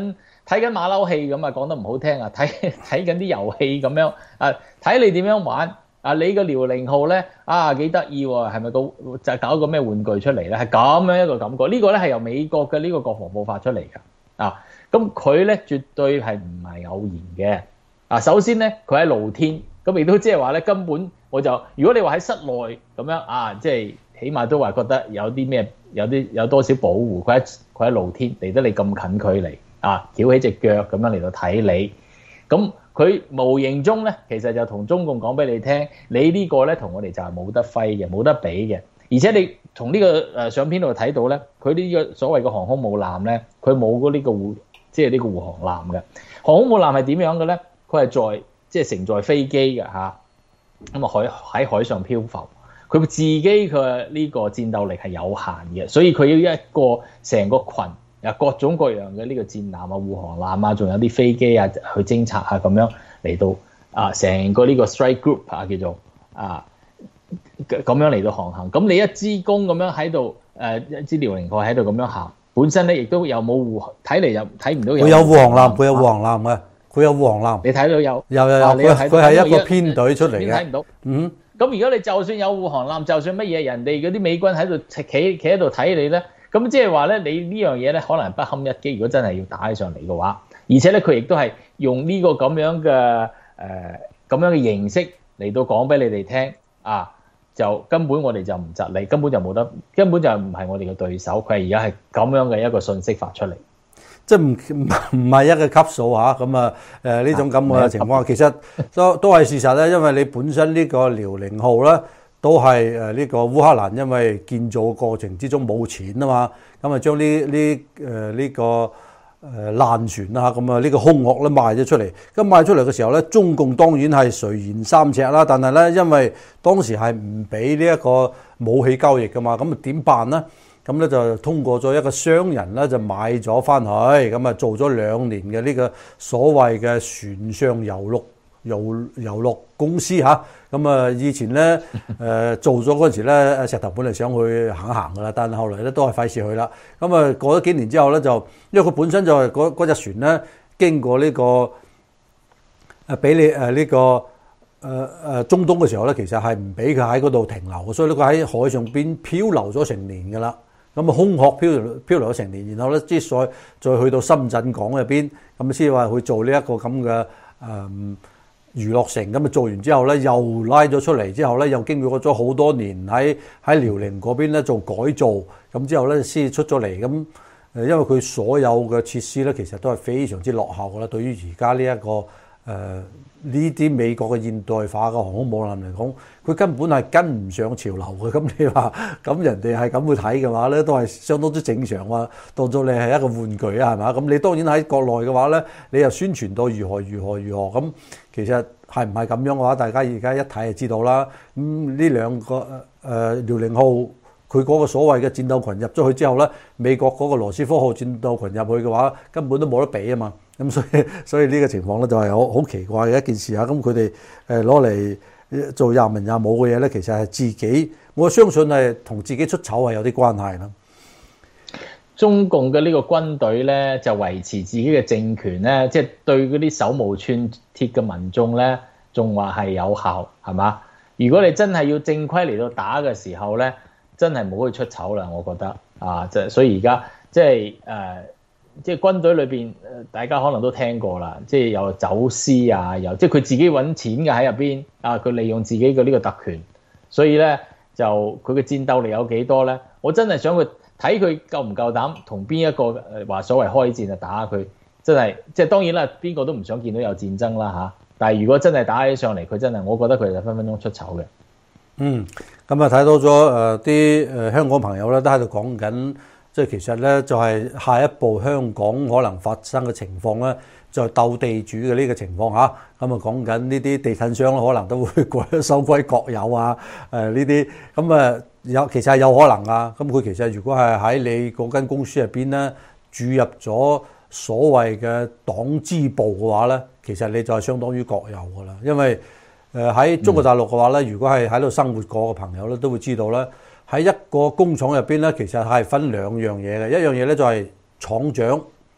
睇緊馬騮戲咁啊，講得唔好聽啊，睇緊啲遊戲咁樣啊，睇你點樣玩啊！你個遼寧號咧啊幾得意喎，係咪就搞個咩玩具出嚟咧？係咁樣一個感覺。呢個咧係由美國嘅呢個國防部發出嚟㗎啊！咁佢咧絕對係唔係偶然嘅啊！首先咧，佢喺露天，咁亦都即係話咧根本我就如果你話喺室內咁樣啊，即係起碼都話覺得有啲咩有多少保護。佢喺露天離得你咁近距離啊，翹起隻腳咁樣嚟到睇你，咁佢無形中咧其實就同中共講俾你聽，你呢個咧同我哋就係冇得揮嘅，冇得比嘅。而且你從呢個相片度睇到咧，佢呢個所謂嘅航空母艦咧，佢冇嗰呢個即係呢個護航艦嘅。航空母艦係點樣嘅咧？佢係即係承載飛機嘅嚇，咁啊喺海上漂浮。佢自己嘅呢個戰鬥力係有限嘅，所以佢要一個成個群各種各樣嘅呢個戰艦啊、護航艦啊，仲有啲飛機啊去偵察啊咁樣嚟到啊，成個呢個 strike group 啊叫做啊咁樣嚟到航行。咁你一支公咁樣喺度一支遼寧號喺度咁樣行，本身咧亦都有冇護航，睇嚟又睇唔到有。 佢有護航艦，佢有護航艦嘅，佢有護航艦。 你睇到有？ 佢係一個編隊出嚟嘅。 睇唔到。咁如果你就算有護航艦，就算乜嘢，人哋嗰啲美軍喺度企喺度睇你咧，咁即係話咧，你呢樣嘢咧可能不堪一擊。如果真係要打起上嚟嘅話，而且咧佢亦都係用呢個咁樣嘅形式嚟到講俾你哋聽啊，就根本我哋就唔窒你，根本就唔係我哋嘅對手。佢係而家係咁樣嘅一個信息發出嚟。 即係唔係一個級數嚇，咁呢種咁嘅情況，其實都係事實咧。因為你本身呢個遼寧號咧，都係呢個烏克蘭因為建造過程之中冇錢啊嘛，咁啊將呢個爛船啦，咁啊呢個空殼咧賣咗出嚟。咁賣出嚟嘅時候咧，中共當然係垂涎三尺啦。但係咧，因為當時係唔俾呢一個武器交易噶嘛，咁啊點辦咧？咁咧就通過咗一個商人咧就買咗翻去，咁啊做咗2年嘅呢個所謂嘅船上遊陸公司嚇。咁啊以前咧做咗嗰陣時咧，石頭本嚟想去行噶啦，但係後來咧都係費事去啦。咁啊過咗幾年之後咧，就因為佢本身就係嗰隻船咧經過呢個俾你呢個中東嘅時候咧，其實係唔俾佢喺嗰度停留，所以咧佢喺海上邊漂流咗成年噶啦。咁啊空殼漂流咗成年，然後咧之所以再去到深圳港入邊，咁先話去做呢一個咁嘅娛樂城。咁啊做完之後咧，又拉咗出嚟之後咧，又經過咗好多年喺遼寧嗰邊咧做改造，咁之後咧先出咗嚟。咁因為佢所有嘅設施咧，其實都係非常之落後噶啦。對於而家呢一個呢啲美國嘅現代化嘅航空母艦嚟講，佢根本係跟唔上潮流嘅。咁你話咁人哋係咁去睇嘅話咧，都係相當之正常啊。當做你係一個玩具啊，係嘛？咁你當然喺國內嘅話咧，你又宣傳到如何，咁其實係唔係咁樣嘅話，大家而家一睇就知道啦。咁呢兩個遼寧號佢嗰個所謂嘅戰鬥群入咗去之後咧，美國嗰個羅斯福號戰鬥群入去嘅話，根本都冇得比啊嘛。咁所以呢個情況咧就係好奇怪嘅一件事啊！咁佢哋攞嚟做廿文廿武嘅嘢咧，其實係自己，我相信係同自己出醜係有啲關係啦。 中共嘅呢個軍隊咧，就維持自己嘅政權咧，即係對嗰啲手無寸鐵嘅民眾咧，仲話係有效，係嘛？如果你真係要正規嚟到打嘅時候咧，真係冇去出醜啦，我覺得啊，所以而家即係軍隊裏邊，大家可能都聽過啦，即係有走私啊，即係佢自己揾錢嘅喺入邊啊，佢利用自己嘅呢個特權，所以咧就佢嘅戰鬥力有幾多咧？我真係想去睇佢夠唔夠膽同邊一個話所謂開戰啊打佢，真係即係當然啦，邊個都唔想見到有戰爭啦嚇。但係如果真係打起上嚟，佢真係我覺得佢就分分鐘出醜嘅。 咁啊睇到咗啲香港朋友咧都喺度講緊。即係其實咧，就係下一步香港可能發生嘅情況咧，就係鬥地主嘅呢個情況嚇。咁啊講緊呢啲地產商可能都會收歸國有啊。呢啲咁啊其實係有可能啊。咁佢其實如果係喺你嗰間公司入邊咧注入咗所謂嘅黨支部嘅話咧，其實你就係相當於國有㗎啦。因為喺中國大陸嘅話咧，如果係喺度生活過嘅朋友咧，都會知道咧。喺一個工廠入邊咧，其實係分2樣嘢嘅。一樣嘢咧就係廠長，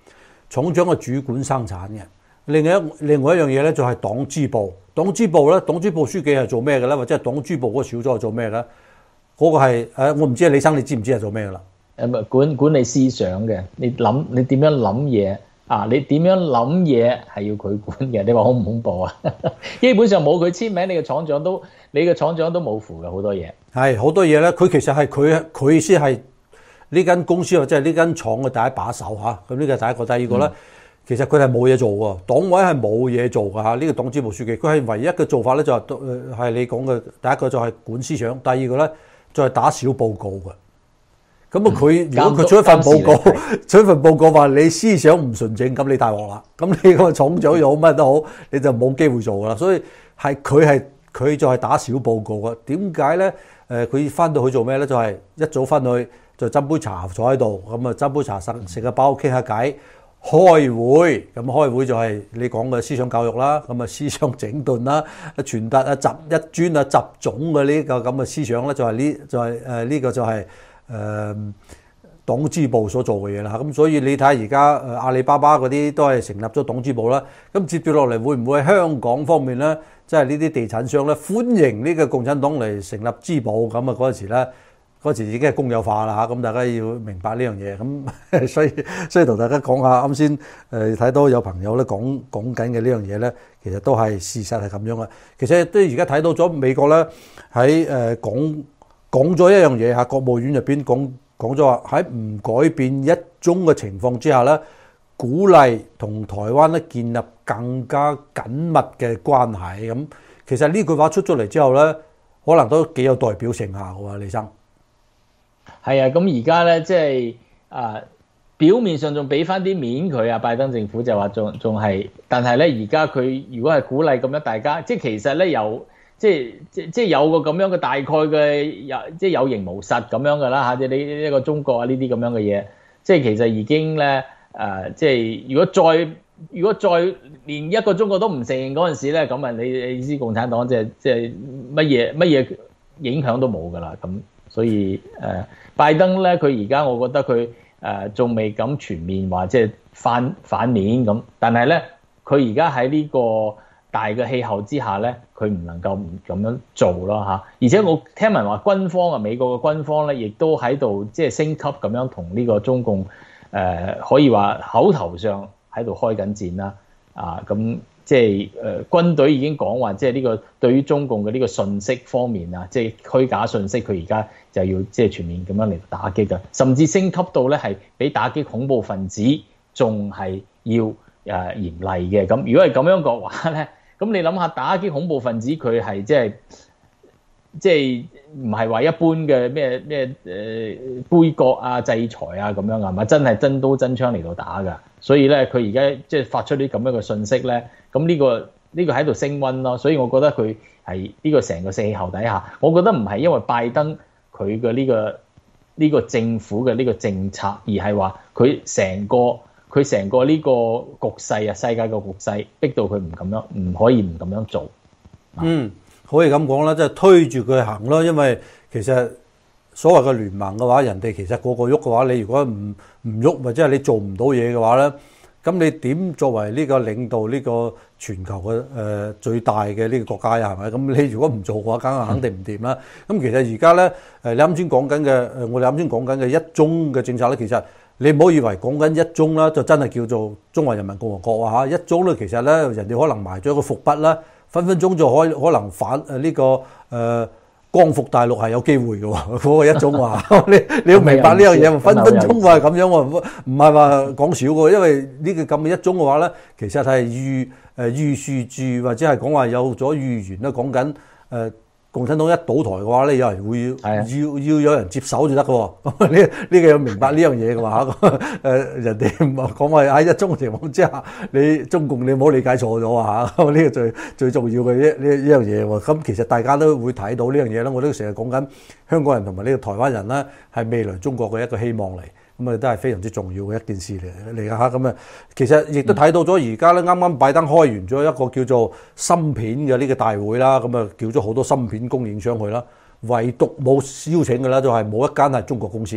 廠長係主管生產嘅。另外一樣嘢咧就係黨支部。黨支部咧，黨支部書記係做咩嘅咧？或者係黨支部嗰個小組係做咩嘅？嗰個係我唔知啊，李生你知唔知係做咩嘅啦？ 管理思想嘅，你點樣諗嘢啊？你點樣諗嘢係要佢管嘅？你話恐唔恐怖啊？基本上冇佢簽名，你嘅廠長都冇符嘅，好多嘢。係好多嘢咧，佢其實係佢先係呢間公司或者係呢間廠嘅第一把手嚇。咁呢個第一個，第二個咧。其實佢係冇嘢做喎，黨委係冇嘢做㗎嚇。呢個黨支部書記，佢係唯一嘅做法咧就係你講嘅第一個就係管思想，第二個咧就係打小報告嘅。咁啊，如果佢出一份報告話你思想唔純正，咁你大鑊啦。咁你個廠長又好乜都好，你就冇機會做㗎啦。所以佢就係打小報告嘅。點解咧？佢翻到去做咩咧？就係一早翻去就斟杯茶坐喺度，咁啊斟杯茶食個包傾下偈。開會，咁開會就係你講嘅思想教育啦，咁啊思想整頓啦，傳達啊集一專啊集總嘅呢個咁嘅思想咧，呢個就係黨支部所做嘅嘢啦。咁所以你睇下而家阿里巴巴嗰啲都係成立咗黨支部啦。咁接住落嚟會唔會香港方面咧，即係呢啲地產商咧歡迎呢個共產黨嚟成立支部咁啊？嗰時已經係公有化啦嚇，咁大家要明白呢樣嘢。咁所以同大家講下，啱先睇到有朋友咧講緊嘅呢樣嘢咧，其實都係事實係咁樣嘅。其實都而家睇到咗美國咧喺講咗一樣嘢嚇，國務院入邊講咗話喺唔改變一中嘅情況之下咧，鼓勵同台灣咧建立更加緊密嘅關係。咁其實呢句話出咗嚟之後咧，可能都幾有代表性下嘅喎，李生。 係啊，咁而家咧即係表面上仲俾翻啲面佢啊，拜登政府就話仲係，但係咧而家佢如果係鼓勵咁樣大家，即係其實咧有即係有個咁樣嘅大概嘅即係有形無實咁樣嘅啦嚇，即係你一個中國啊呢啲咁樣嘅嘢，即係其實已經咧即係如果再連一個中國都唔承認嗰陣時咧，咁啊你知共產黨即係乜嘢影響都冇㗎啦咁。所以拜登咧，佢而家我覺得佢仲未敢全面話即係反面咁，但係咧佢而家喺呢個大嘅氣候之下咧，佢唔能夠唔咁樣做咯嚇。而且我聽聞話軍方啊，美國嘅軍方咧，亦都喺度即係升級咁樣同呢個中共可以話口頭上喺度開緊戰啦咁。即係軍隊已經講話，即係呢個對於中共嘅呢個信息方面啊，即係虛假信息，佢而家就要即係全面咁樣嚟打擊㗎，甚至升級到咧係比打擊恐怖分子仲係要嚴厲嘅。咁如果係咁樣嘅話咧，咁你諗下打擊恐怖分子佢係即係唔係話一般嘅咩杯葛啊、制裁啊咁樣係咪？真係真刀真槍嚟到打㗎。所以咧，佢而家即係發出啲咁樣嘅信息咧，咁呢個喺度升溫咯。所以我覺得佢係呢個成個氣候底下，我覺得唔係因為拜登佢嘅呢個政府嘅呢個政策，而係話佢成個呢個局勢啊，世界嘅局勢逼到佢唔可以唔咁樣做。 可以咁講啦，即係推住佢行咯。因為其實所謂嘅聯盟嘅話，人哋其實個喐嘅話，你如果唔喐，或者係你做唔到嘢嘅話咧，咁你點作為呢個領導呢個全球嘅最大嘅呢個國家呀？係咪？咁你如果唔做嘅話，梗係肯定唔掂啦。咁其實而家咧你啱先講緊嘅我哋啱先講緊嘅一中嘅政策咧，其實你唔好以為講緊一中啦，就真係叫做中華人民共和國啊嚇！一中咧其實咧人哋可能埋咗一個伏筆啦，分分鐘就可能反呢個光復大陸係有機會嘅喎，嗰個一中話你要明白呢樣嘢，分分鐘話係咁樣喎，唔係話講少嘅，因為呢個咁嘅一中嘅話咧，其實係預示住或者係講話有咗預言啦，講緊共產黨一倒台嘅話咧，有人會要有人接手就得嘅喎。呢個要明白呢樣嘢嘅話，人哋講話喺一中嘅情況之下，你中共你唔好理解錯咗啊嚇！呢個最重要嘅呢樣嘢喎。咁其實大家都會睇到呢樣嘢啦。我都成日講緊香港人同埋呢個台灣人啦，係未來中國嘅一個希望嚟。咁啊，都係非常之重要嘅一件事嚟㗎嚇。咁啊，其實亦都睇到咗而家咧，啱啱拜登開完咗一個叫做芯片嘅呢個大會啦。咁啊，叫咗好多芯片供應商去啦，唯獨冇邀請嘅啦，就係冇一間係中國公司。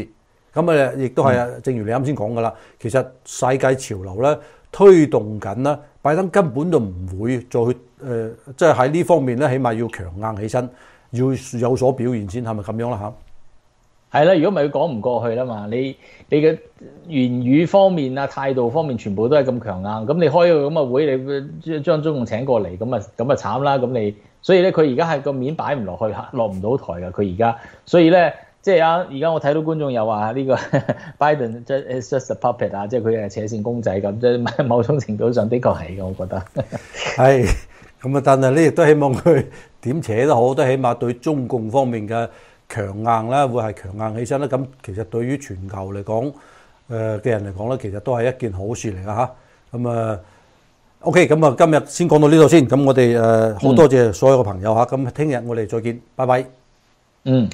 咁亦都係正如你啱先講噶啦，其實世界潮流咧推動緊啦，拜登根本就唔會再去即係喺呢方面咧，起碼要強硬起身，要有所表現先，係咪咁樣啦嚇？ 係啦，如果唔係佢講唔過去啦嘛，你嘅言語方面啊、態度方面全部都係咁強硬，咁你開個咁嘅會，你將中共請過嚟，咁啊慘啦，咁你所以咧佢而家係個面擺唔落去，落唔到台㗎佢而家，所以咧即係而家我睇到觀眾又話呢個拜登即係 it's just a puppet 啊，即係佢係扯線公仔咁，即係某種程度上的確係嘅，我覺得係咁啊，但係你亦都希望佢點扯都好，都起碼對中共方面嘅強硬啦，會係強硬起身啦。咁其實對於全球嚟講，嘅人嚟講咧，其實都係一件好事嚟㗎嚇。咁OK，咁啊，今日先講到呢度先。咁我哋好多謝所有嘅朋友嚇。咁聽日我哋再見，拜拜。 嗯。